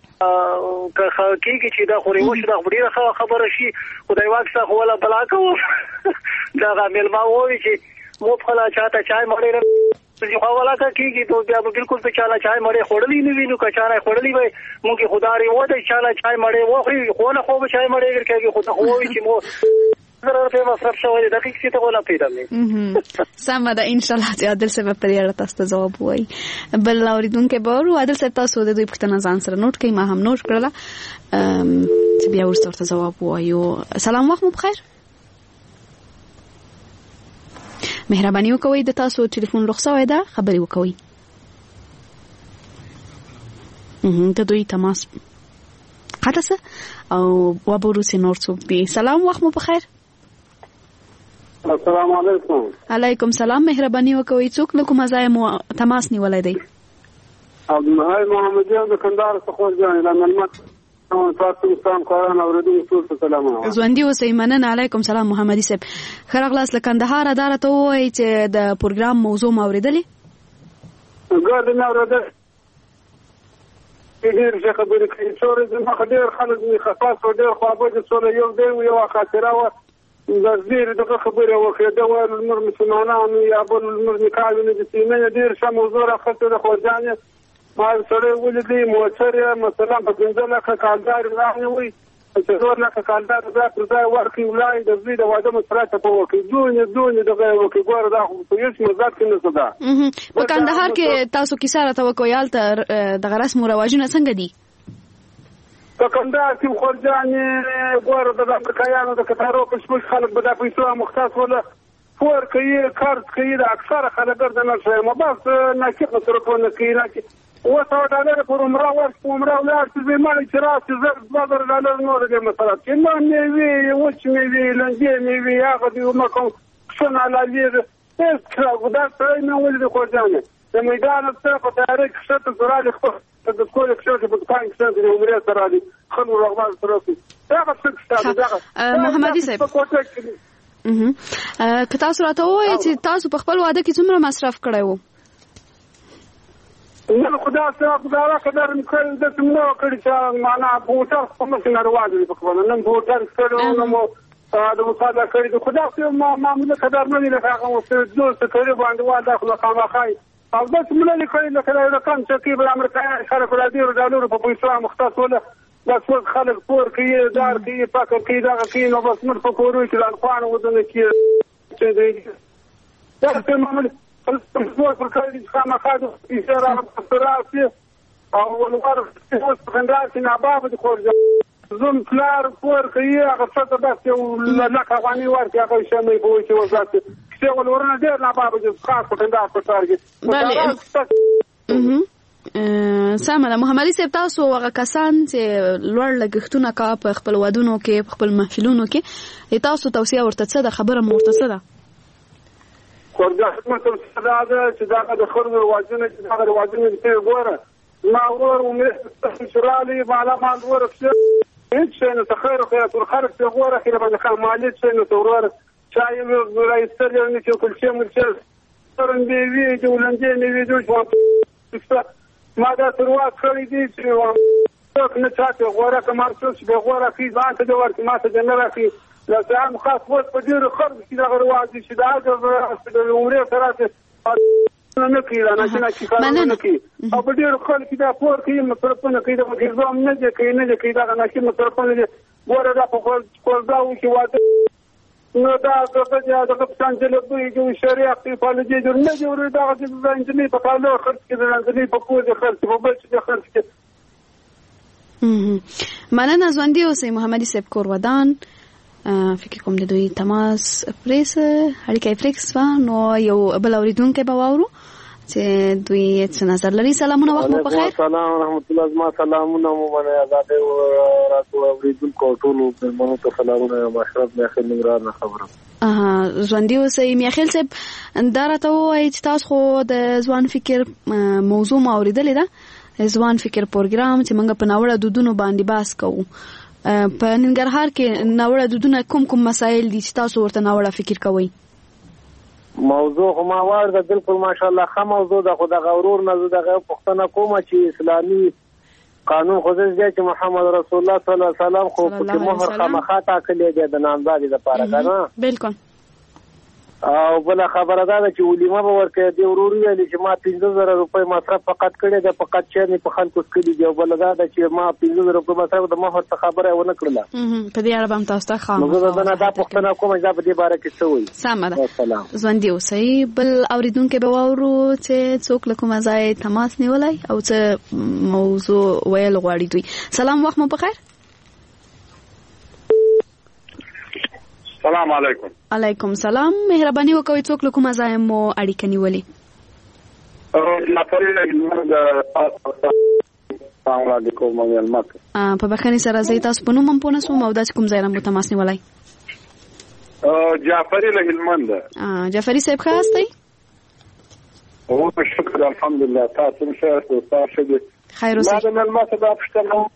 کېږي چې دا خوري وش دا ډیره خبره شي خدای واکسه ولا بلا کو دا غمل ما وایي چې مو خپل چاته چای مړې نه چې حواله کېږي ته بیا بالکل په چاله چای مړې خورلې نه وینو که چاره خورلې وي مونږه خدای و دې چاله چای مړې وخوري خو نه خو به چای مړې ورکېږي خو ته خو وایي چې مو ضرورت مصرف شوی دقیق څه ته ولا پیدا مې سم ده ان شاء الله چې عادل صاحب په اړه تاسو ته جواب وایي. بل اوریدونکو به ورو عادل صاحب تاسو د دوی پوښتنه ځان سره نوٹ کړئ، ما هم نوٹ کړله چې بیا ورته جواب وایو. سلام، وخت مو بخیر. مهرباني وکوئ د تاسو ټلیفون رخصوي ده خبري وکوئ. د دوی تماس قطع او وبروسي نور څوک دي. سلام، وخت مو بخیر. السلام علیکم. علیکم سلام، مهرباني وکوئ څوک له کومه ځای مو تماس نیولای دی؟ عبدالحی محمدیان د کندهار څخه ورځم له ملمت تاسو سلام قرآن اوریدونکو ټول سلام. ژوندۍ اوسئ. مننه. علیکم سلام محمدي صاحب. خراغلاس له کندهار اداره ته وایي چې د پروګرام موضوع ما اوریدلې؟ ګرځم نه اوریدل. ډېر څه خبرې کوي څورې زما ډېر خلک می خاص او ډېر خواږه چې څورې یو دی یو خاطره و د ډېر دغه خبره وکړه د ور نور مسلمانانو یا بل نور نکالونه د سینې ډېر څه موضوع راخته د خوځانه ما سره ولدي موثر مثلا په څنګه لکه کالدار راغلی چې څور لکه کالدار د ځای ورکی ولای د زی د واده مسرات په وکړي دونه دغه وکړي ګور دا خو هیڅ مزات کې نه صدا. په کندهار کې تاسو کیسه راته وکویال تر د رسم او رواجونه څنګه دي؟ په کندهار کې خورجانې ګور د امریکایانو د کتارو په شپږ خلک به د پیسو مختص ولا فور کوي کارت کوي د اکثر خلک ګرځنه شي ما بس نه کې مصرفونه کوي راکې $100 پر عمره ولر چې زموږ چې راځي $2 نور دې مثلا چې نو نیوي وچ نیوي لنګي نیوي هغه دې ومکو څنګه علاوه هیڅ خدا ته نه ولې خورجانې د میدان څخه په تاریخ شته زراله خو د کول څه په پاین څه د عمره سره دي خلک رغبت سره کوي هغه څه دغه محمدي صاحب که تاسو راته وایئ چې تاسو په خپل واده کې څومره مصرف کړی وو؟ نه خدا قدر مکرم د څومره کړی چې معنا بوټر کوم څه نارواز دي په خپل نن بوټر کړو نو د مصادره کړی د خدا په معاملې قدر نه لري هغه وسه څه کوي باندې واده خو خامخای او د څومره لیکل لکه رقم چې په امریکا خلک $100 په پیسو مختص ولا بس خلک پور کوي دار کوي پاک کوي دا کوي نو بس مر په کورو کې ځان ودونه کې چې دی دا څه معاملې خپل پر کړي خامخاده اشاره پراسي او ولور په کندهار کې ناباب د خورځ زوم کلار پور کوي هغه څه بس یو لکه غواني ورته هغه شمه په وچه وزات چې ولورونه ډېر ناباب د خاص په کندهار په تارګت سامه محمدي صاحب تاسو هغه کسان چې لوړ لګښتونه کا په خپل ودونو کې په خپل محفلونو کې تاسو توصيه ورته څه د خبره مرته څه ده؟ ورته خدمت سره چې دا د خرو واجبونه چې دا واجبونه چې ګوره ما ور ومه شرالي بالا ما ور هیڅ نه تخير خو خلک چې ګوره خیر باندې خامالي چې نو تورور چای مې راځي نه چې کول چې مرچ ترن دی وی چې ولندې نه وی چې ما دا تروات کړی دي چې څوک نه چاته غوړه کمر څه به غوړه کی ځان ته د ورته ما ته نه راکی لکه هم خاص وخت په ډیرو خرج کې دا غوړه چې دا د عمره سره نه کیلا نه چې کار نه کی او په ډیرو خلک کې دا پور کې مصرفونه کوي دا نظام نه دی کوي نه کوي دا نه چې مصرفونه غوړه دا په کول دا و چې واده نو دا د څنګه له دوی د شریعت په لږه جوړ نه جوړ دا د انجنیر په کالو خرج کې د انجنیر په کوزه خرج په بل څه خرج کې مننه ژوندۍ اوسئ محمدي صاحب کور ودان فکر کوم د دوی تماس پریس اړیکې فریکس نو یو بل اوریدونکو به واورو چې دوی څه نظر لري. سلامونه وخت مو بخیر. سلام ورحمت الله زما سلامونه مو باندې آزاد او راتو اوریدونکو ټول مونږ ته سلامونه مشرف میاخیل نگران خبره ژوندۍ اوسئ. میاخیل صاحب دا راته وایي چې تاسو خو د ځوان فکر موضوع ما اوریدلې ده ځوان فکر پروګرام چې موږ په ناوړه دودونو باندې بحث کوو. په ننګرهار کې ناوړه دودونه کوم مسایل دي چې تاسو ورته ناوړه فکر کوئ؟ موضوع خو ما وارده بالکل ماشاءالله ښه موضوع ده خو دغه ورور نه زه دغه پوښتنه کومه چې اسلامي قانون خو زه چې محمد رسول الله صلی الله علیه وسلم خو پکې مهر خامخا ټاکلی دی د نامزادۍ دپاره که نه؟ بلکل او بل خبره ده چې ولیمه به ورکړي دی ورور ویلي چې ما 15000 روپۍ مصرف فقط کړی ده فقط چې په خلکو کړي دی بل دا چې ما 15000 روپۍ مصرف د ما هڅه خبره ونه کړله په دې اړه هم تاسو ته خام نو زه دا پوښتنه کوم چې په دې باره کې څه وایي سم ده ځوان دی اوسئ بل اوریدونکو به وورو چې څوک له کومه ځای تماس نیولای او څه موضوع ویل غواړي دوی سلام وخت مو بخیر السلام علیکم علیکم سلام مهرباني وکوئ څوک له کومه ځای مو اړیکه نیولې په بخښنې سره زه تاسو په نوم هم پوه نه شوم او داسې کوم ځای نه مو تماس نیولی جعفري له هلمند جعفري صاحب ښه یاستئ شکر الحمدلله تاسو هم ښه یاست تاسو ښه دي خیر اوسئ ما د مېلمه څخه دا پوښتنه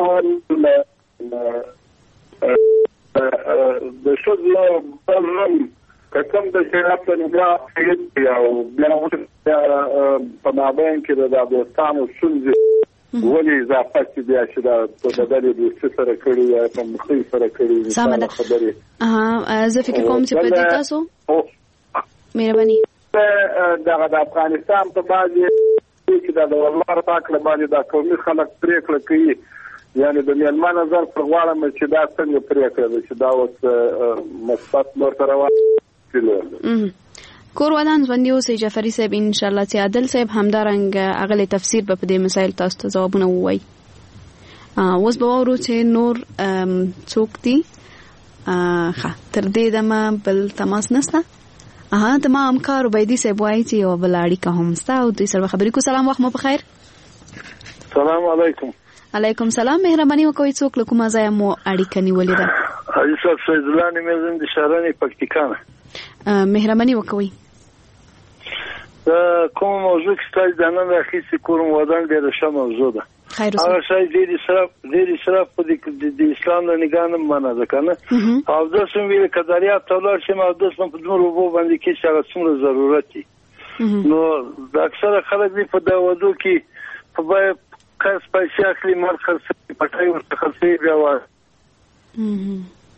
د ښځو بل رنګ که کوم د شریعت په نګاه کوي او بیا په مابین کې د دوستانو ستونزې ولې اضافه چې بیا چې دا په بدلې دوستي سره کړي یا په مخې سره کړي سمه ده زه فکر کوم چې په دې تاسو مهرباني د افغانستان په بعضې کې دا د الله پاک له باندې دا قومي خلک پرېکړه کوي یعنی د میلمه نظر پر غواړم چې دا څنګه پرېکړه ده چې دا اوس مثبت لور ته روان کور ودان ژوندي اوسئ جعفري صاحب انشاءالله چې عادل صاحب همدارنګه هغه تفسیر به په دې مسایل تاسو ته ځوابونه ووایي اوس به واورو چې نور څوک دي تر دې دمه بل تماس نشته د ما همکار عبیدي صاحب وایي چې یوه بله اړیکه هم شته او دوی سره به خبرې کوو سلام وخت مو په خیر سلام علیکم علیکم سلام مهرباني وکوئ څوک له کومه ځایه مو اړیکه نیولې ده حاجي صاحب سید الله نمیزم د شهرانې پکتیکا نه مهرباني وکوئ کوم موضوع کې ستاسو د نن راخیستې کورم ودان ډېره ښه موضوع ده خیر اوسئ هغه شی ډېر اسراف په د اسلام له نګاه نه منع ده که نه اودس هم ویل که دریاب ته ولاړ شم اودس هم په دومره اوبو باندې کې چې هغه څومره ضرورت دي نو د اکثره خلک دي په دغه ودو کې په بیه کس پیسې اخلي مال خرڅوي پټۍ ورته خرڅوي بیا وایي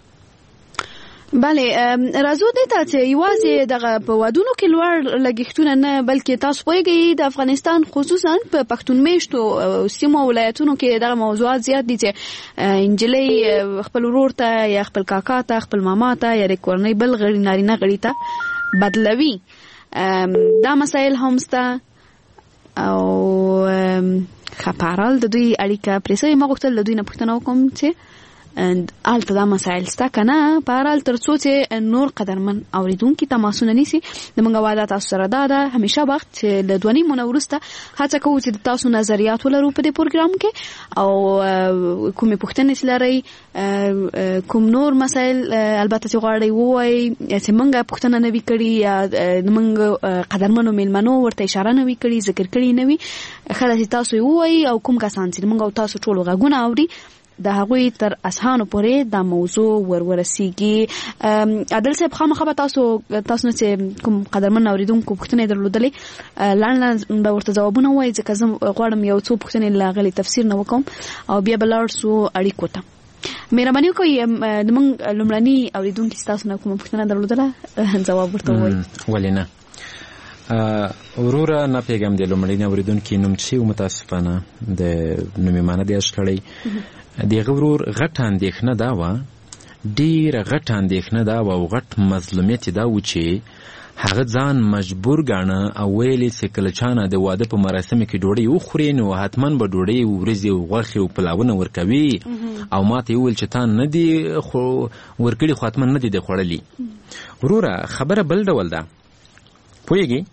بله راځو دې ته چې یوازې دغه په ودونو کې لوړ لګښتونه نه بلکې تاسو پوهیږئ د افغانستان خصوصا په پښتون میشتو سیمو ولایتونو کې دغه موضوعات زیات دي چې نجلۍ خپل ورور ته یا خپل کاکا ته خپل ماما ته یا د کورنۍ بل غړي نارینه غړي ته بدلوي دا مسایل هم شته او خپارال د دوی اړیکه پرېسوي ما غوښتل د دوی نه پوښتنه وکړم چې هلته دا مسایل شته که نه په هر حال تر څو چې نور قدرمن اورېدونکي تماسونه نیسي زموږ وعده تاسو سره دا ده همیشه وخت چې له 2 نیمو نه وروسته هڅه کوو چې د تاسو نظریات ولرو په دې پروګرام کې او کومې پوښتنې چې لرئ کوم نور مسایل البته چې غواړئ ووایئ چې موږ پوښتنه نه وي کړې یا موږ قدرمنو میلمنو ورته اشاره نه وي کړې ذکر کړي نه وي ښه ده چې تاسو یې ووایئ او کوم کسان چې موږ او تاسو ټولو غږونه اوري د هغوی تر اذهانو پورې دا موضوع ورسیږي عادل صاحب خامخا به تاسو نه چې کوم قدرمن اورېدونکو پوښتنې درلودلې لنډ به ورته ځوابونه ووایي ځکه زه غواړم یو څو پوښتنې له هغې تفسیر نه وکړم او بیا به لاړ شو اړیکو ته مهرباني وکړئ زموږ لومړني اورېدونکي چې تاسو نه کومه پوښتنه درلودله ځواب ورته ووایي ولې نه وروره نه پوهېږم د لومړني اورېدونکي نوم چې و متاسفانه د نوم یې مانه دی یاد کړی د هغه ورور غټه اندېښنه دا وه ډېره غټه اندېښنه دا وه او غټ مظلومیت یې دا و چې هغه ځان مجبور ګاڼه او ویل یې چې کله چانه د واده په مراسمو کې ډوډۍ وخوري نو حتما به ډوډۍ وریځې او غوښې او پلاونه ورکوي او ما ته یې وویل چې تا نه دي ورکړي خو حتما نه دي د خوړلي وروره خبره بل ډول ده پوهېږې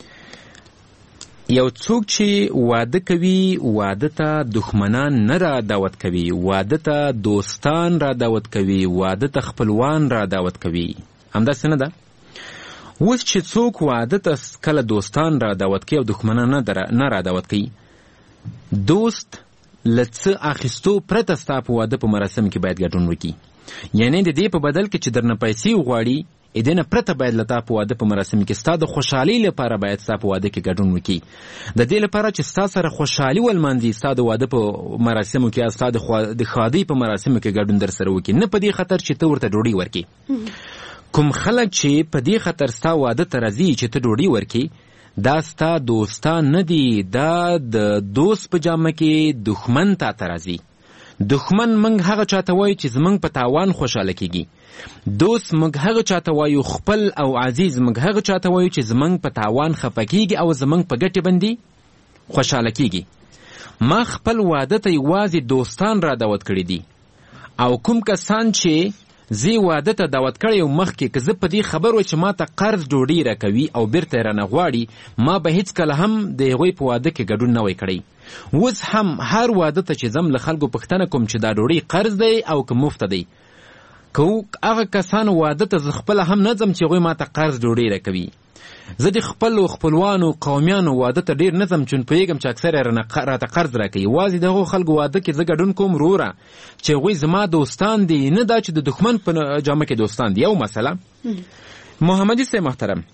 یو څوک چې واده کوي واده ته دښمنان نه را دعوت کوي واده ته دوستان را دعوت کوي واده ته خپلوان را دعوت کوي همداسې نه ده اوس چې څوک واده ته کله دوستان را دعوت کوي او دښمنان نه را دعوت کوي دوست له څه اخیستو پرته ستا په واده په مراسم کې باید ګډون وکړي یعنې د دې په بدل کې چې درنه پیسې وغواړي دنه پرته باید لتا په واده په مراسم کې ستا د خوشحالۍ لپاره باید ستا په واده کې ګډون وکړي د دې لپاره چې ستا سره خوشحالي ولمانځي ستا د واده په مراسمو کې ستا د ښادۍ په مراسمو کې ګډون در سره وکړي نه په دې خطر چې ته ورته ډوډۍ ورکړي کوم خلک چې په دې خطر ستا واده ته راځي چې ته ډوډۍ ورکې دا ستا دوستان نه دي، دا د دوست په جامه کې دښمن تا ته راځي. دښمن موږ هغه چاته وایو چې زموږ په تاوان خوشحاله کېږي. دوست موږ هغه چاته وایو، خپل او عزیز موږ هغه چاته وایو چې زموږ په تاوان خفه کېږي او زموږ په ګټې باندې خوشحاله کېږي. ما خپل واده ته یوازې دوستان را دعوت کړي دي او کوم کسان چې زه واده ته دعوت کړی یم مخکې که زه په دې خبر و چې ما ته قرض ډوډۍ راکوي او بیرته یې رانه غواړي، ما به هیڅکله هم د هغوی په واده کې ګډون نه وی کړی. اوس هم هر واده ته چې ځم له خلکو پوښتنه کوم چې دا ډوډۍ قرض دی او که مفته دی. که هغه کسانو واده ته زه خپله هم نه ځم چې هغوی ما ته قرض ډوډۍ راکوي. زه د خپلو خپلوانو قومیانو واده ته ډېر نه ځم چې پوهېږم چې اکثر یې راته قرض راکوي. یوازې د هغو خلکو واده کې زه ګډون کوم وروره چې هغوی زما دوستان دي، نه دا چې د دښمن په جامه کې دوستان دي. یو مسله محمدي صاحب محترم،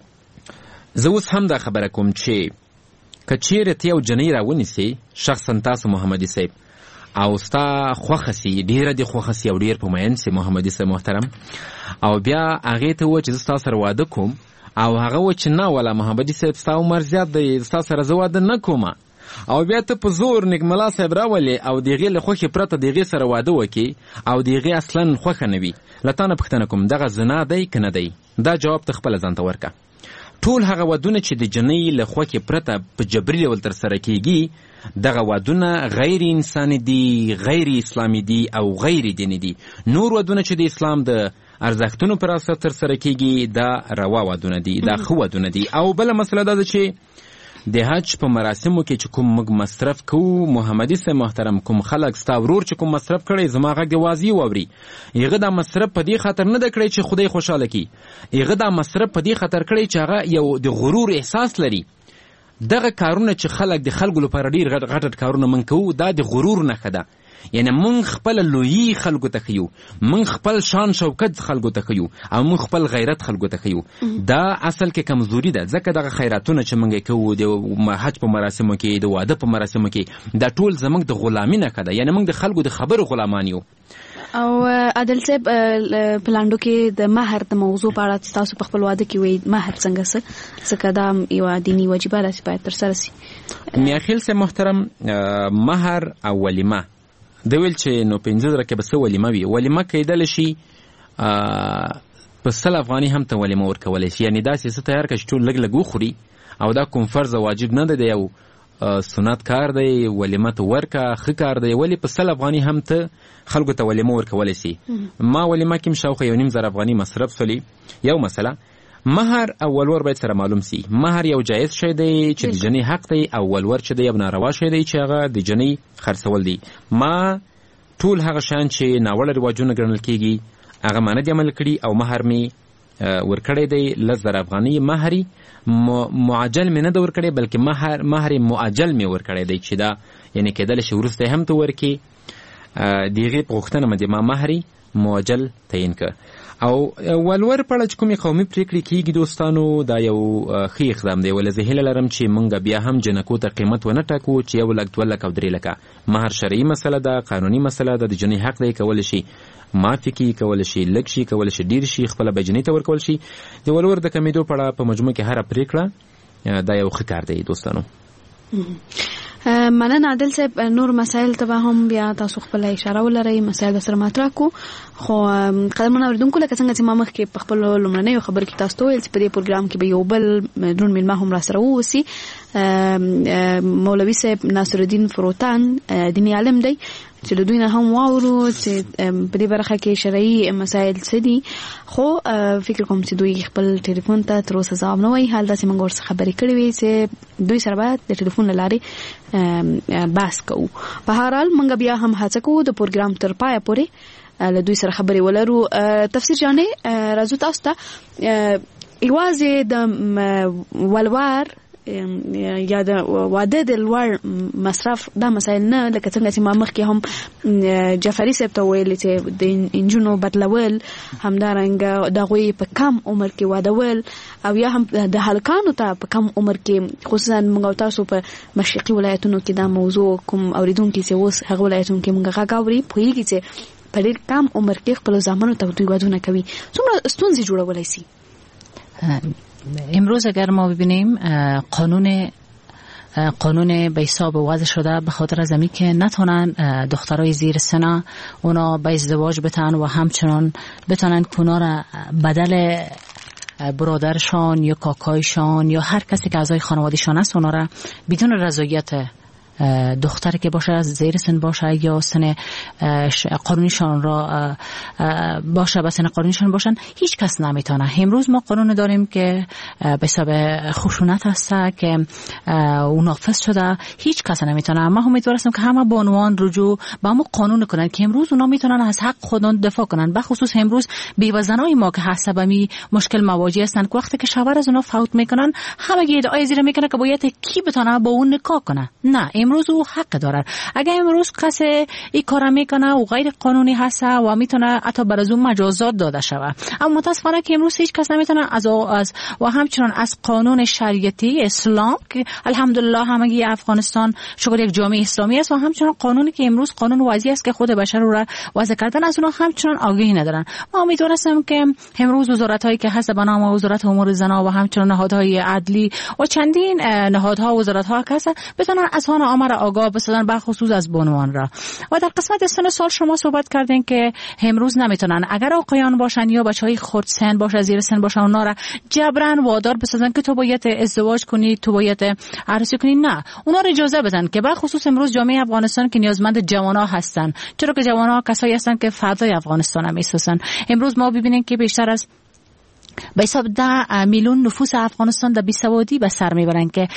زه اوس هم دا خبره کوم چې که چیرې ته یو جنۍ راونیسې، شخصا تاسو محمدي صاحب، او ستا خوښه سي، ډېره دې خوښه سي او ډېر په مین سي محمدي صاحب محترم، او بیا هغې ته ووایه چې زه ستا سره واده کوم او هغه و چې نه والا محمدي صاحب ستا عمر زیات دی، ستا سره زه واده نه کومه، او بیا ته په زور نیکملا صاحب راولې او د هغې له خوښې پرته د هغې سره واده وکړي او د هغې اصلا خوښه نه وي. له تا نه پوښتنه کوم دغه زنا دی که نه دی؟ دا جواب ته خپله ځان ته ورکړه. ټول هغه ودونه چې د جنۍ له خوښې پرته په جبري ډول ترسره کېږي دغه ودونه غیر انساني دي، غیر اسلامي دي او غیر دیني دي. نور ودونه چې د اسلام د ارزښتونو پر اساس ترسره کېږي دا روا ودونه دي، دا ښه ودونه دي. او بله مسله دا ده چې د حج په مراسمو کې چې کوم موږ مصرف کوو، محمدي صاحب محترم، کوم خلک ستا ورور چې کوم مصرف کړی زما غږ دې واضح واوري، هغه دا مصرف په دې خاطر نه ده کړی چې خدای خوشحاله کړي، هغه دا مصرف په دې خاطر کړی چې هغه یو د غرور احساس لري. دغه کارونه چې خلک د خلکو لپاره ډېر غټ غټ کارونه موږ کوو دا د غرور نښه ده. یعنی موږ خپله لویي خلکو ته ښیو، موږ خپل شان شوکت خلکو ته ښیو او موږ خپل غیرت خلکو ته ښیو. دا اصل کې کمزوري ده. ځکه دغه خیراتونه چې موږ کوو د حج په مراسمو کې، د واده په مراسمو کې، دا ټول زموږ د غلامي نښه ده. یعنی موږ د خلکو د خبرو غلامان یو. او عادل صاحب په لاندو کې د مهر د موضوع په اړه تاسو په خپل واده کې وایي مهر څنګه څه، ځکه دا یوه دیني واجبه ده چې باید ترسره سي. میاخیل صاحب محترم، مهر او ولیمه د ویل چې نو 15 کې به څه ولیمه وي. ولیمه کېدلی شي په 100 افغاني هم ته ولیمه ورکولی شي. یعنې داسې څه تیار کړه چې ټول لږ لږ وخوري او دا کوم فرض واجب نه دی، د یو سنت کار دی. ولیمه ته ورکه ښه کار دی، ولې په 100 افغاني هم ته خلکو ته ولیمه ورکولی شي. ما ولیمه کې شاوخوا 1.5 افغاني مصرف سولي. یو مسله مهر او ولور باید سره معلوم سي. مهر یو جایز شی دی چې د جنۍ حق دی، او ولور چې دی یو ناروا شی دی چې هغه د جنۍ خرڅول دی. ما ټول هغه شیان چې ناوړه رواجونه ګڼل کېږي هغه ما نه دي عمل کړي او مهر مې ورکړی دی 10,000 افغاني. مهري معجل مې نه ده ورکړی بلکې مهر معجل مې ورکړی دی چې دا یعنې کېدلی شي وروسته هم ته ورکړي. د هغې په غوښتنه باندې ما مهري معجل تعین کړ. او ولور په اړه چې کومې قومي پرېکړې کېږي دوستانو دا یو ښه اقدام دی، ولې زه هیله لرم چې موږ بیا هم جنکو ته قیمت ونه ټاکو چې 1 لک 2 لک او 3 لکه. مهر شرعي مسله ده، قانوني مسله ده، د جنۍ حق دی، کولی شي معافي کړي، کولی شي لږ شي، کولی شي ډېر شي، خپله به جنۍ ته ورکول شي. د ولور د کمېدو په اړه په مجموع کې هره پرېکړه دا یو ښه کار دی دوستانو. مننه عادل صاحب. نور مسایل ته به هم بیا تاسو خپل اشاره ولرئ، مسایل به سره مطرح کو. خو قدرمن اوریدونکو لکه څنګه چې ما مخکې په خپل لومړنیو خبر کې تاسو ته ویل چې په دې پروګرام کې به یو بل دروند میلمه هم راسره ووسي. مولوي صاحب ناصر الدین فروتان دیني عالم دی چې له دوی نه هم واورو چې په دې برخه کې شرعي مسایل څه دي. خو فکر کوم چې دوی خپل ټلیفون ته تر اوسه ځواب نه وایي. حال داسې موږ ورسره خبرې کړې وې چې دوی سره باید د ټلیفون له لارې بحث کوو. په هر حال موږ بیا هم هڅه کوو د پروګرام تر پایه پورې له دوی سره خبرې ولرو. تفسیر جانې راځو تاسو ته یوازې د ولور یا د واده د لوړ مصرف دا مسایل نه، لکه څنګه چې ما مخکې هم جعفري صاحب ته ویل چې د انجونو بدلول، همدارنګه د هغوی په کم عمر کې وادول، او یا هم د هلکانو ته په کم عمر کې، خصوصا موږ او تاسو په مشرقي ولایتونو کې دا موضوع کوم اوریدونکي چې اوس هغه ولایتونو کې موږ غږ اوري پوهېږي چې په ډېر کم عمر کې خپل زامنو ته دوی ودونه کوي. څومره ستونزې جوړولای شي؟ امروز اگر ما ببینیم قانون به حساب وضع شده به خاطر از اینکه که نتونن دخترای زیر سن اونا به ازدواج بتن و همچنان بتونن اونا را بدل برادرشان یا کاکایشان یا هر کسی که اعضای خانوادهشان است اونا را بدون رضایت دختری که باشه زیر سن باشه یا سن قانونیشان را باشه و سن قانونیشان باشن هیچ کس نمیتونه. امروز ما قانون داریم که به حساب خشونت هست که اون نافذ شده، هیچ کس نمیتونه. ما امیدوارم که همه بانوان رجوع به همون قانون کنن که امروز اونا میتونن از حق خودشون دفاع کنن. به خصوص امروز بیوه‌زنای ما که حسب می مشکل مواجه هستن که وقتی که شوهر از اونا فوت میکنن همه ادعای زیر میکنه که باید کی بتونه با اون نکاح کنه. نه، امروز او حق داره. اگه امروز کسی این کارا میکنه و غیر قانونی هست و میتونه حتی بر از اون مجازات داده شود. اما متاسفانه که امروز هیچ کس نمیتونه از و همچنان از قانون شریعتی اسلام که الحمدلله همگی افغانستان شکر یک جامعه اسلامی است و همچنان قانونی که امروز قانون وضعی است که خود بشر رو وضع کردن از اونها همچنان آگاهی ندارن. ما امیدوارم که امروز وزارت‌هایی که هست به نام وزارت امور زنا و همچنان نهادهای عدلی و چندین نهادها و وزارت‌ها که هست بتونن از آن امر آگاه بسازن به خصوص از بانوان را. و در قسمت سن سال شما صحبت کردین که امروز نمیتونن اگر آقایان باشن یا بچهای خردسن باشه زیر سن باشن اونا را جبران وادار بسازن که تو باید ازدواج کنی، تو باید عروسی کنی. نه، اونا را اجازه بدن که به خصوص امروز جامعه افغانستان که نیازمند جوان‌ها هستن، چرا که جوان‌ها کسایی هستن که فردای افغانستان هم میسازن. امروز ما ببینیم که بیشتر از به حساب 10 میلیون نفوس افغانستان در بیسوادی به سر میبرن که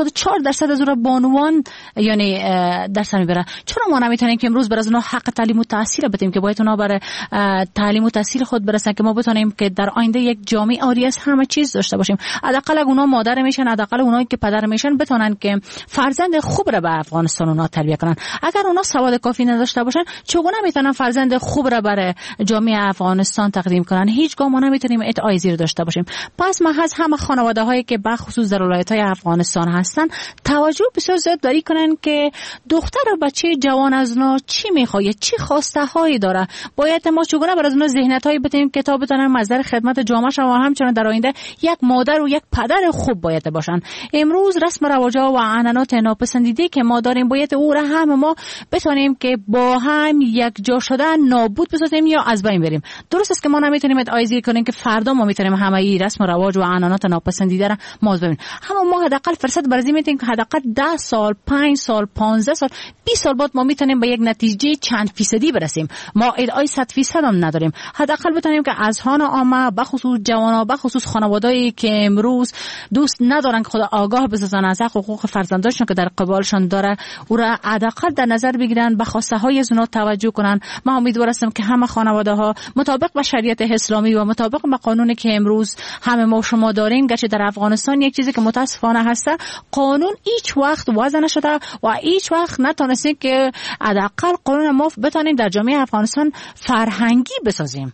84% از اونها بانوان یعنی در سر میبرن. چرا ما نمیتونیم که امروز برای اونها حق تعلیم و تحصیل بدیم که باید اونها برای تعلیم و تحصیل خود برسن که ما بتونیم که در آینده یک جامعه آری از همه چیز داشته باشیم. حداقل اونها مادر میشن، حداقل اونایی که پدر میشن بتونن که فرزند خوب را به افغانستان اونها تربیت کنن. اگر اونها سواد کافی نداشته باشن چگونه میتونن فرزند خوب را برای جامعه افغانستان تقدیم کنن؟ هیچگاه ما نمیتونیم ادعای زیر داشته باشیم. پس محض همه خانواده هایی که به خصوص در ولایت های افغانستان هستن توجه بسیار زیاد داری کنن که دختر و بچه جوان از اونا چی میخواد، چی خواسته هایی داره. باید ما چگونه بر از اونا ذهنیت هایی بدیم که تا بتونن مصدر خدمت جامعه شون و همچنان در آینده یک مادر و یک پدر خوب باید باشن. امروز رسم و رواج‌ها و عنعنات ناپسندیده که ما داریم باید او را هم ما بتونیم که با هم یک جا شدن نابود بسازیم یا از بین بریم. درست است که ما نمیتونیم ادعای کنیم که فردا ما میتونیم همه ای رسم و رواج و عنعنات ناپسندیده را موضوع ببینیم. ما حداقل فرصت برای این میتونیم که حداقل 10 سال، 5 سال، 15 سال، 20 سال بعد ما میتونیم به یک نتیجه چند فیصدی برسیم. ما ادعای 100% هم نداریم. حداقل بتونیم که اذهان عامه به خصوص جوانا به خصوص خانواده‌ای که امروز دوست ندارن که خود آگاه بسازن از حقوق فرزندانشون که در قبالشان داره او را حداقل در نظر بگیرن، به خواسته های از اونها توجه کنن. ما امیدوارم که همه خانواده‌ها مطابق با شریعت اسلامی و مطابق با قانونی که امروز همه ما شما داریم، گرچه در افغانستان یک چیزی که متاسفانه هست قانون هیچ وقت وضع نشده و هیچ وقت نتونستیم که حداقل قانون ما بتونیم در جامعه افغانستان فرهنگی بسازیم.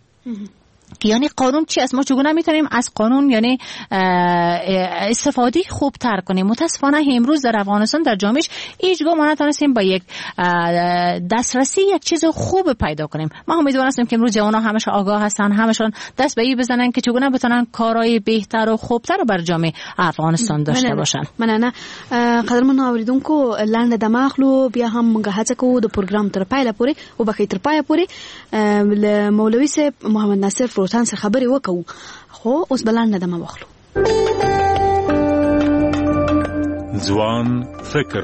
یعنی قانون چی است؟ ما چگونه میتونیم از قانون یعنی استفاده خوب تر کنیم؟ متاسفانه امروز در افغانستان در جامعهش هیچگاه ما نتونستیم با یک دسترسی یک چیز خوب پیدا کنیم. ما امیدوارم هستیم که امروز جوانان همش آگاه هستن، همشون دست به این بزنن که چگونه بتونن کارهای بهتر و خوبتر بر جامعه افغانستان داشته باشن. مننه. قدرمن اوریدونکو لاندې د ماخلو بیا هم موږ هڅه کوو د پروګرام تر پایله پورې او بخې تر پایه پورې مولوي صاحب محمد ناصر فروتان سره خبرې وکړو، خو اوس بلان نه دمه واخلو. ځوان فکر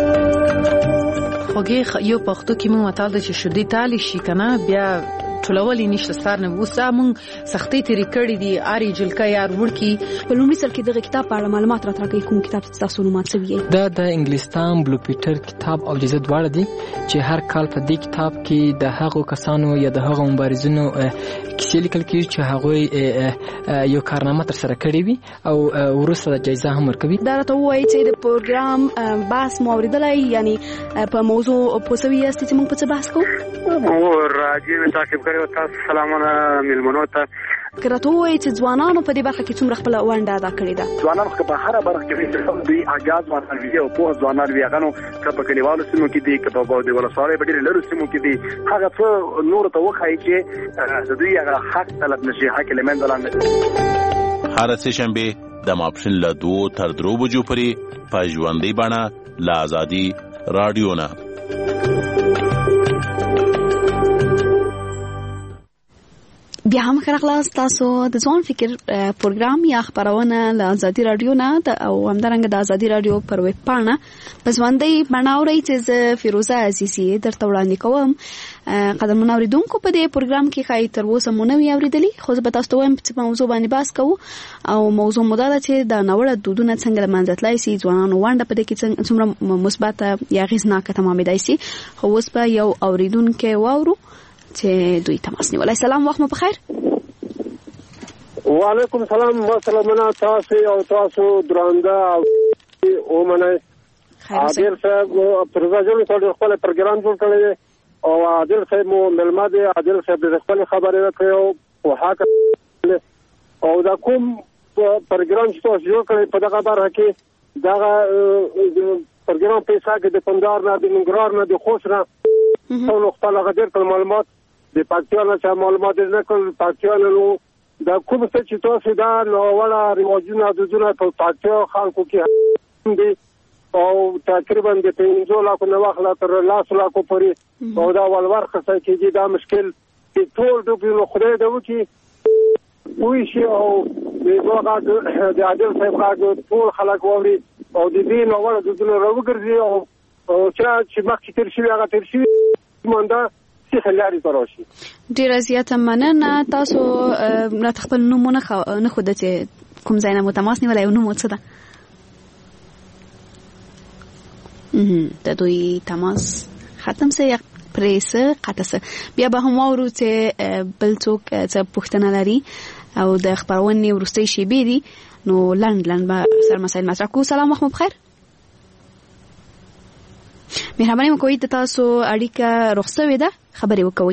خوږی یو پښتو کې مو متال چې شدي تالی شي کنه بیا ټولولې نشته سار نه وسه مونږ سختي تیری کړې دي اری جلکا یار ورکی په لومړي سر کې دغه کتاب په اړه معلومات راکړئ. کوم کتاب تاسو نو مات سوي دا د انګلیستان بلو پیټر کتاب او جزء دواړه دي چې هر کال په دې کتاب کې د هغو کسانو یا د هغو مبارزینو کیسې لیکل کیږي چې هغه یو کارنامه تر سره کړې وي او ورسره د جایزه هم ورکوي. دا راته وایي چې د پروګرام بحث مو اوریدلای یعنی په موضوع پوسوي است چې موږ په څه بحث کوو. او راځي تاسو کړی او تاسو سلامونه میلمنو ته. کراته وایي چې ځوانانو په دې برخه کې څومره خپل ونډه ادا کړې ده. ځوانان خو په هر برخه کې دوی اجازه ورکړي او په ځوانان ویغانو په کلیوالو سیمو کې دي که په د ولسوالۍ په ډېر لرو سیمو کې دي هغه څه نور ته وخایي چې د دوی هغه حق طلب نشي حق لمن دلاندې. هر سه شنبه د ماپښین له 2 تر 3 بجو پورې په ژوندۍ بڼه له آزادي رادیو نه. بیا هم خلاص تاسو د ځوان فکر پروګرام یا خبرونه له آزادي رادیو نه او همدارنګه د آزادي رادیو پر ویب پاڼه په ژوندۍ بڼه اورئ چې زه فیروزه عزیزي درته وړاندې کوم. قدرمن اوریدونکو په دې پروګرام کې خای تر اوسه مو نه وی اوریدلی خو زه به تاسو ته وایم چې موضوع باندې بحث کوو او موضوع مو دا ده چې د ناوړه دودونه څنګه له منځه تللی شي ځوانانو ونډه په دې کې څومره مثبت یا اغېزناکه تمامېدای شي. خو اوس به یو اوریدونکی واورو چې دوی تماس نیولای. سلام وخت مو بخیر. وعلیکم سلام. مسلمانه تاسو او تاسو درانده او منه عادل صاحب پرځاجو ته خپل پروګرام جوړ کړی او عادل صاحب مو ملمده عادل صاحب د خپل خبرې راکړو او حق او دا کوم پروګرام چې تاسو جوړ کړی په دغه برخه کې دغه پروګرام په حساب کې د پندار نه د منګرار نه د خوش نه ټول خپل غدیر معلومات د پاکستان څخه معلومات نه کول پاکستان نو دا کوم څه چې تاسو دا نو ولا رواجونه د دنیا په پاکستان خلکو کې دي او تقریبا د 15 لک نه واخلا تر 10 لک پورې او دا ولور خصه کېږي دا مشکل چې ټول د خدای د وکی وی شي او دغه د عادل صاحب هغه ټول خلک ووري او د دې نو ولا د دنیا راوګرځي او چې مخکې تر شي هغه تر شي مونږه څه خلاري تراشي. ډیر زیاته مننه. تاسو را خپل نومونه نه خو د کوم ځای نه متماس نیولای او نوم څه ده؟ د دوی تماس ختم سه یا پریسه قطسه. بیا به هم وورو چې بل څوک څه پوښتنه لري او د خبرونې ورستۍ شي بيدي نو لند به سر مسائل مطرح کو. سلام وخت بخیر. مهرباني وکوئ د تاسو اړیکه رخصوي ده خبرې وکوئ.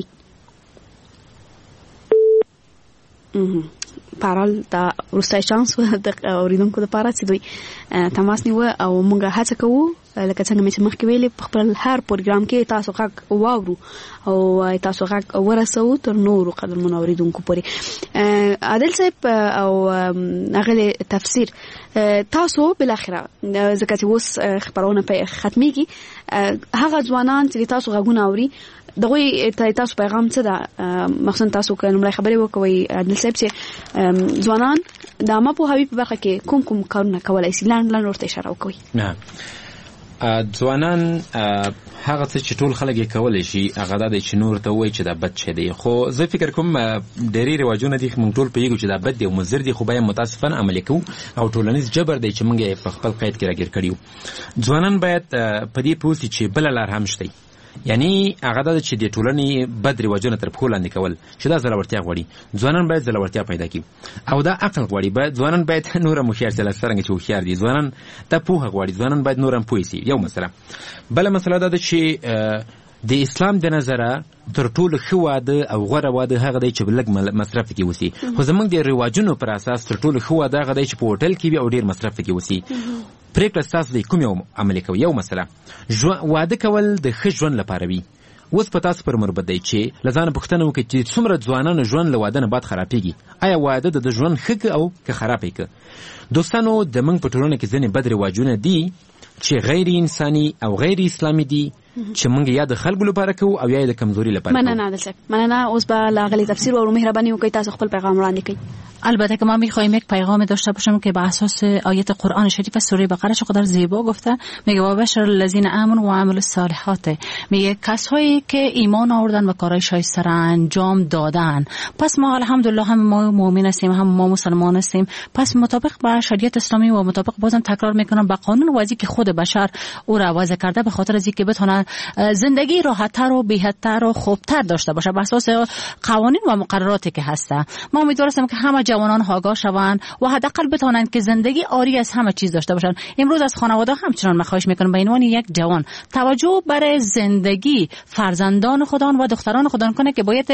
پارال دا ورستای چانس د اوریدونکو لپاره چې دوی تماس نیو او موږ هڅه کوو لکه څنګه چې مخکې ویلې په خپل هر پروګرام کې تاسو غږ واورو او تاسو غږ ورسو تر نورو قدرمن اوریدونکو پورې. عادل صاحب او هغه تفسیر تاسو بل اخره ځکه چې اوس خبرونه په ختميږي هغه ځوانان چې تاسو غږونه اوري دغه تاسو پیغام څه ده؟ مخصوصا تاسو کومه خبرې وکوي عادل صاحب چې ځوانان د ما په هوی په برخه کې کوم کارونه کولای شي لاندې ورته اشاره وکوي. نه ځوانان هغه څه چې ټول خلک یې کولای شي هغه د چنور ته وایي چې دا بد شي دی خو زه فکر کوم ډېری رواجونه دي موږ ټول پیګو چې دا بد دی او مضر دي خو به متاسفانه عمل کوو او ټولنیز جبر دی چې موږ په خپل قید کې راګیر کړیو. ځوانان باید په دې پوښتنه چې بل لار هم شته یعنی هغه د چې د ټولنې بد رواجونه تر پخو لاندې کول چې دا زړورتیا غواړي. ځوانان باید زړورتیا پیدا کړي او دا عقل غواړي. ځوانان باید نور مخیار سره څنګه چې هوښیار دي ځوانان ته پوهه غواړي. ځوانان باید نور هم پوه شي. یو مسله بل مسله دا چې د اسلام د نظره تر ټولو ښه واده او غوره واده هغه دی چې لږ مصرف کې وسی خو زمونږ د رواجونو پر اساس تر ټولو ښه واده هغه دی چې په هوټل کې وي او ډیر مصرف کې وسی. پریکړه تاسو د کوم یو عمل کوي؟ یو مسله واده کول د ښه ژوند لپاره وي. اوس په تاسو پر مربوط دی چې لزان پښتنه وکړي چې څومره ځوانانو ژوند له واده نه بعد خرابېږي. آیا واده د ژوند ښه او که خرابې که؟ دوستانو د موږ په ټولنه کې ځینې بد رواجونه دي چې غیر انساني او غیر اسلامي دي چې موږ یا د خلکو لپاره کوو او یا د کمزوري لپاره. مننه عادل صاحب. مننه. اوس به لاغلی تفسیر و مهربانی وکړئ تاسو خپل پیغام وړاندې کړئ. البته که ما میخوایم یک پیغام داشته باشم که به اساس آیت قرآن شریف سوره بقره چقدر زیبا گفته میگه و بشر الذین آمنوا و عملوا الصالحات میگه کسایی که ایمان آوردن و کارهای شایسته را انجام دادن. پس ما الحمدلله هم ما مؤمن هستیم هم ما مسلمان هستیم. پس مطابق با شریعت اسلامی و مطابق بازم تکرار میکنم با قانون وضعی که خود بشر او را وضع کرده به خاطر از اینکه بتونه زندگی راحت‌تر و بهتر و خوبتر داشته باشه بر اساس قوانین و مقرراتی که هسته. ما امیدوارم که همه جوانان آگاه شوند و حداقل بتوانند که زندگی عاری از همه چیز داشته باشند. امروز از خانواده همچنان خواهش میکنم به عنوان یک جوان توجه برای زندگی فرزندان خودان و دختران خودان کنه که باید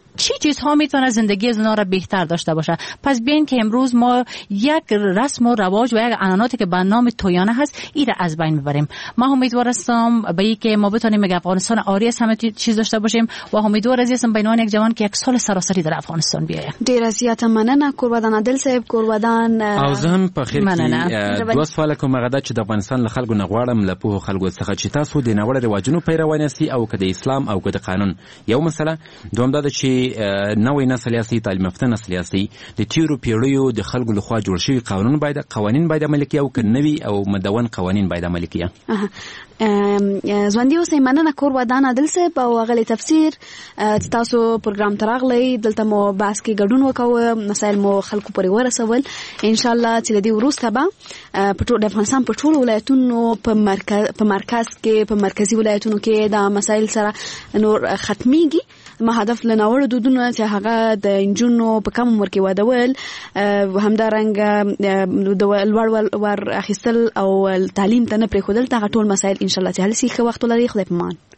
چی چیزها میتونه زندگی از اونها را بهتر داشته باشه. پس بیاین که امروز ما یک رسم و رواج و یک عنعناتی که به نام تویانه هست این را از بین ببریم. ما امیدوار هستم به اینکه ما بتونیم یک افغانستان آری از همه چیز داشته باشیم و امیدوار هستم به عنوان یک جوان که یک سال سراسری در افغانستان بیاید. ډیر زیاته مننه قربان عادل صاحب، قربان او زه هم په خیر کې دوه سوال کوم غدا چې د افغانستان له خلکو نه غواړم له پوهو خلکو څخه چې تاسو د نړۍ رواجونو پیروان یاستئ او که د اسلام او که د قانون یو مسله دوم دا چې نوې نسل یاستئ، تعلیم یافته نسل یاستئ، د تیرو پیړیو د خلکو لخوا جوړ شوي قوانین باید عملي کړي او که نوي او مدون قوانین باید عملي کړي. ژوندي اوسئ. مننه قربان عادل صاحب او غلي تفسیر. تاسو پروګرام ته راغلی، دلته مو بحث کې ګډون وکاوه، مسایل مو خلکو پورې ورسول. ان شاء الله چې د دې وروسته به د افغانستان په ټولو ولایتونو په مرکز کې په مرکزي ولایتونو کې دا مسایل سره نور ختمیږي. ما هدف لناوړو دودونه چې هغه د انجونو په کم عمر کې ودول، همدارنګه د لوړ ور اخیستل او تعلیم ته نه پرېښودل، دا ټول مسایل ان شاء الله چې هلسي ښه وخت ولري. خدای پامان.